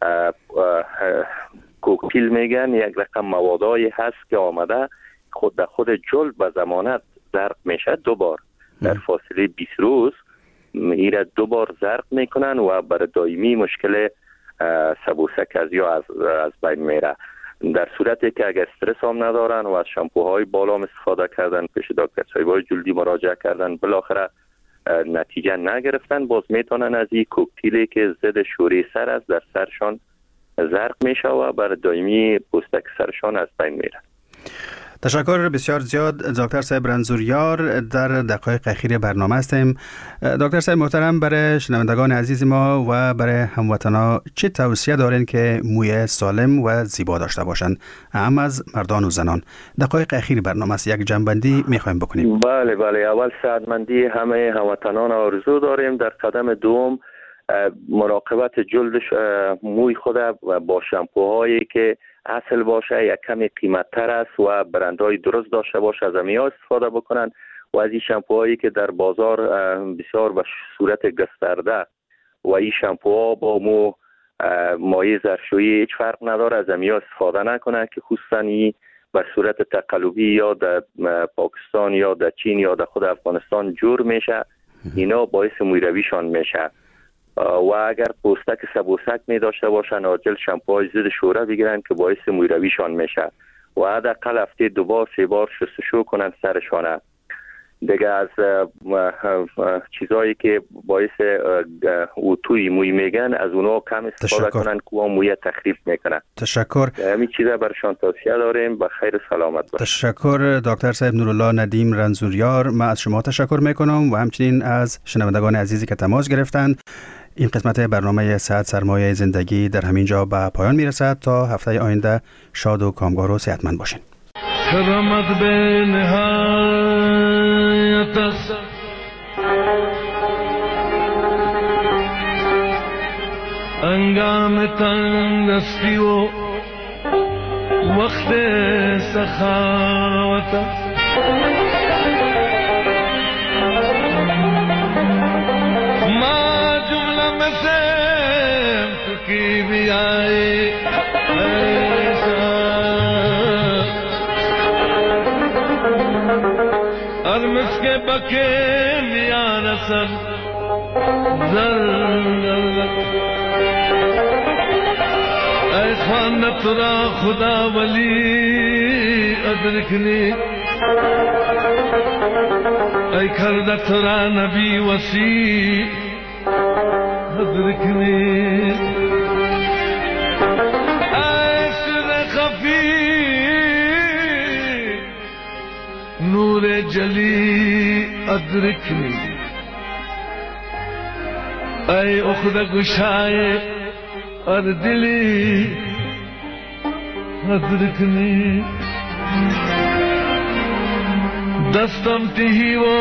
کوکتیل میگن، یک رقم موادایی هست که آمده خود جلد به ضمانت زرق میشه. 2 بار در فاصله 20 روز ایره 2 بار زرق میکنن و برای دائمی مشکل سبوسک از یا از بین میره. در صورتی که اگر استرس هم ندارن و از شامپوهای بالا استفاده کردن، پیش دکتر صاحبای جلدی مراجعه کردن، بالاخره نتیجه نگرفتن، باز میتونن از این کوکتیلی که ضد شوره سر است در سرشان زرق میشه و برای دائمی پوستک سرشان از بین میره. تشکر بسیار زیاد دکتر صاحب رنزوریار. در دقایق اخیر برنامه هستیم. دکتر صاحب محترم، برای شنوندگان عزیز ما و برای هموطنا چه توصیه دارین که موی سالم و زیبا داشته باشند، هم از مردان و زنان؟ دقایق اخیر برنامه است، یک جنبندی میخوایم بکنیم. بله اول صحتمندی همه هموطنان آرزو داریم. در قدم دوم مراقبت جلد موی خود با شامپوهایی که اصل باشه، یک کمی قیمت‌تر است و برندهای درست داشته باشه، از همین استفاده بکنن. و از این شامپوهایی که در بازار بسیار به صورت گسترده و این شامپوها با مایع ظرفشویی هیچ فرق نداره، از همین استفاده نکنن که خصوصا این به صورت تقلبی یا در پاکستان یا در چین یا در خود افغانستان جور میشه. اینا باعث مویرویشان میشه. و اگر پوستک سبوسک می داشته باشن، عاجل شامپوهای ضد شوره بگیرن که باعث مویرویشان میشه و حداقل هفته 2 بار 3 بار شستشو کنن سرشانه. دیگه از چیزایی که باعث اوتوی موی میگن از اونا کم استفاده کنن که اون موی تخریب میکنن. تشکر. همین چیزا برشان توصیه داریم. بخیر و سلامت باشید. تشکر دکتر صاحب نورالله ندیم رنزوریار. من از شما تشکر میکنم و همچنین از شنوندگان عزیزی که تماس گرفتند. این قسمت برنامه صحت سرمایه زندگی در همین جا به پایان میرسد. تا هفته آینده شاد و کامگار و صحتمند باشین. کرامت به نهایت است، انگام تنگستی و وقت سخاوت است. ما جمله میں سے کی بھی آئی ارمس کے بکے میاں رسل اے خوانت را خدا ولی ادرکنی، اے کردت را نبی وسیع ادرکنی، اے سر خفی نور جلی ادرکنی، اے اخد گشائے اور دلی ادرکنی، دستم تہی وہ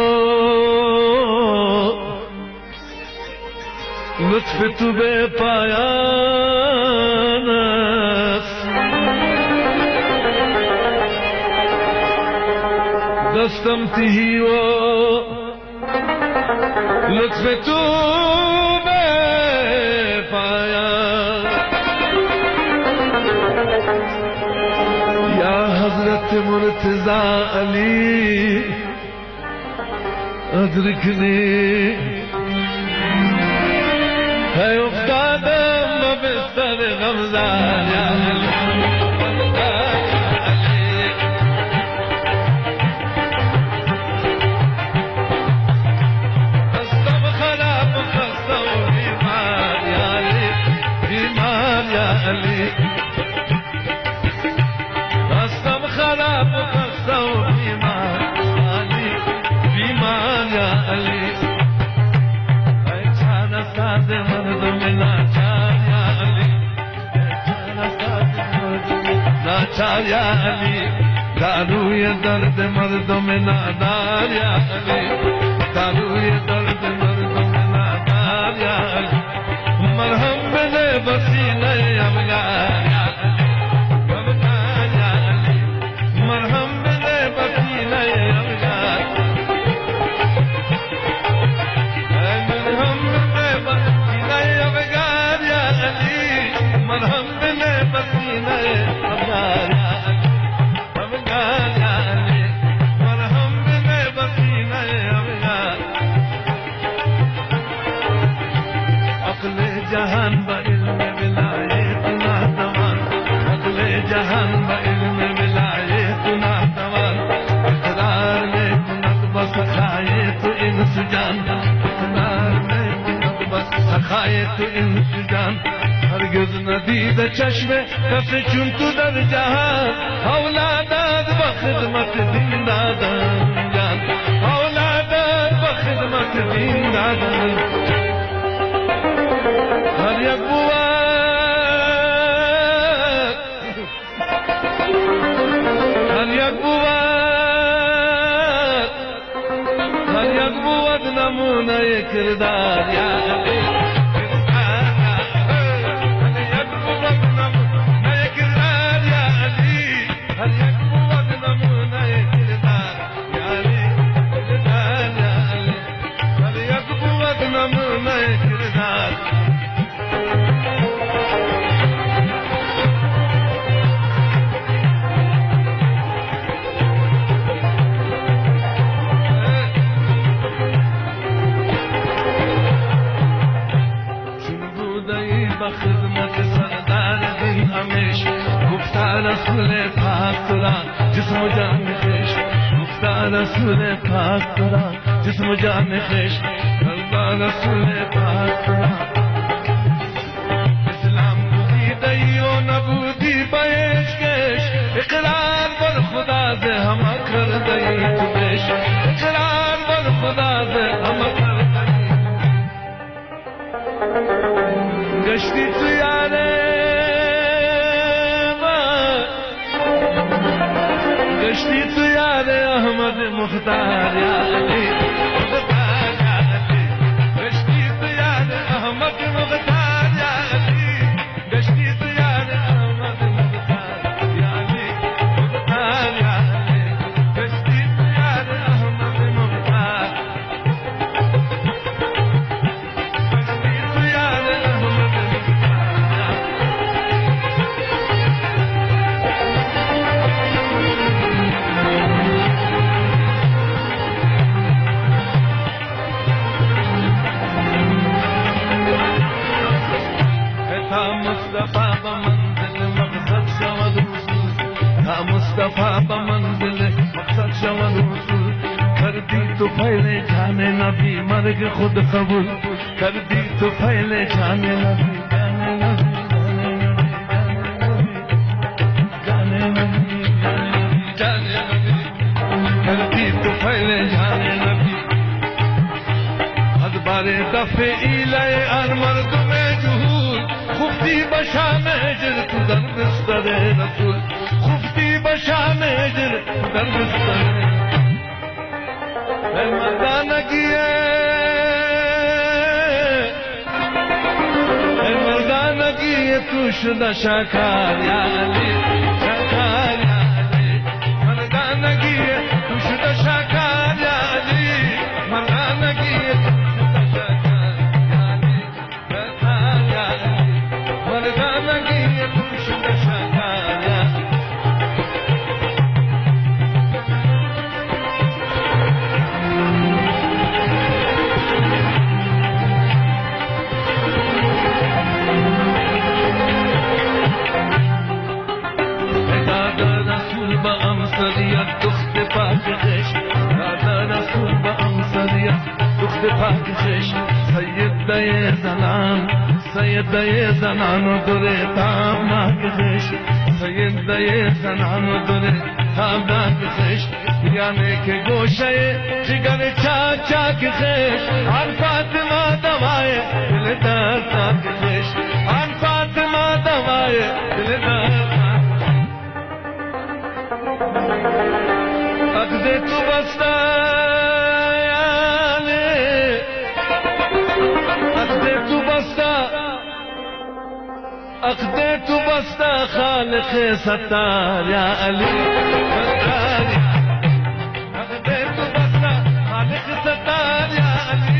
لطف تو بے پایان است، دستم تہی وہ لطف تو بے پایان، یا حضرت مرتضی علی ادرکنی، ہے افتادم بستر غمزان یا علی خستم خراب خستم بیمار یا علی، بیمار یا علی، خستم خراب خستم بیمار علی، بیمار یا علی، اے چانا ساز مردم نا بیچار یا علی داروی درد مردم نادار یا علی داروی درد مردم نادار یا علی مرهم بده بسینه افغان یا علی افغان یا علی مرهم بده بسینه افغان مرهم بده بسینه افغان یا علی مرهم بده بسینه افغان یا علی افغان یا علی مرهم بده بسینه افغان عقل جهان با علم ولایت ناتوان عقل جهان با علم ولایت ناتوان اقرار میں کند بس خائے تو انس جان اقرار میں کند بس خائے تو انس جان هرگز ندید چشم کس چون تو در جهان اولادات با خدمت دین دادن جان اولادات با خدمت دین دادن هر یک بود هر یک بود هر یک بود نمونه کردار یا علی رسول پاک را جسم و جان خوش گفتار رسول پاک را جسم و جان خوش اللہ رسول پاک را اسلام بودی دی و نبودی بیش کش اقرار بر خدا دے ہم کر دی تو بیش اقرار بر خدا دے ہم کر دی گشتی تو یارے گشتی تو یار احمد مختار یا علی مختار یا علی گشتی تو یار احمد مختار یا علی گشتی تو یار احمد مختار یا علی مختار یا علی گشتی تو یار احمد مختار گشتی تو یار احمد مصطفى بمنزل مقصد شود وصول تا مصطفى بمنزل مقصد شود وصول کردی تو پہلے جانے نبی مرگ خود قبول کردی تو پہلے جانے نبی کردی تو پہلے جانے نبی ادبار دفع ایلے ان مردم جهول خفتی بشام اجر تو در بستر رسول خفتی بشام اجر تو در بستر اے مردانگی اے مردانگی تو شدہ شاکار یا علی شاکار یا علی مردانگی تو شدہ شاکار یا علی مردانگی سید زنان و دره تامناک خش سید زنان و دره تامناک خش یعنی که گوشه جگر چاک خش آن فاطمه دوائے دل دردناک خش آن فاطمه دوائے دل دردناک عقد تو بسته خالق ستار یا علی ستار یا عقد تو بسته خالق ستار یا علی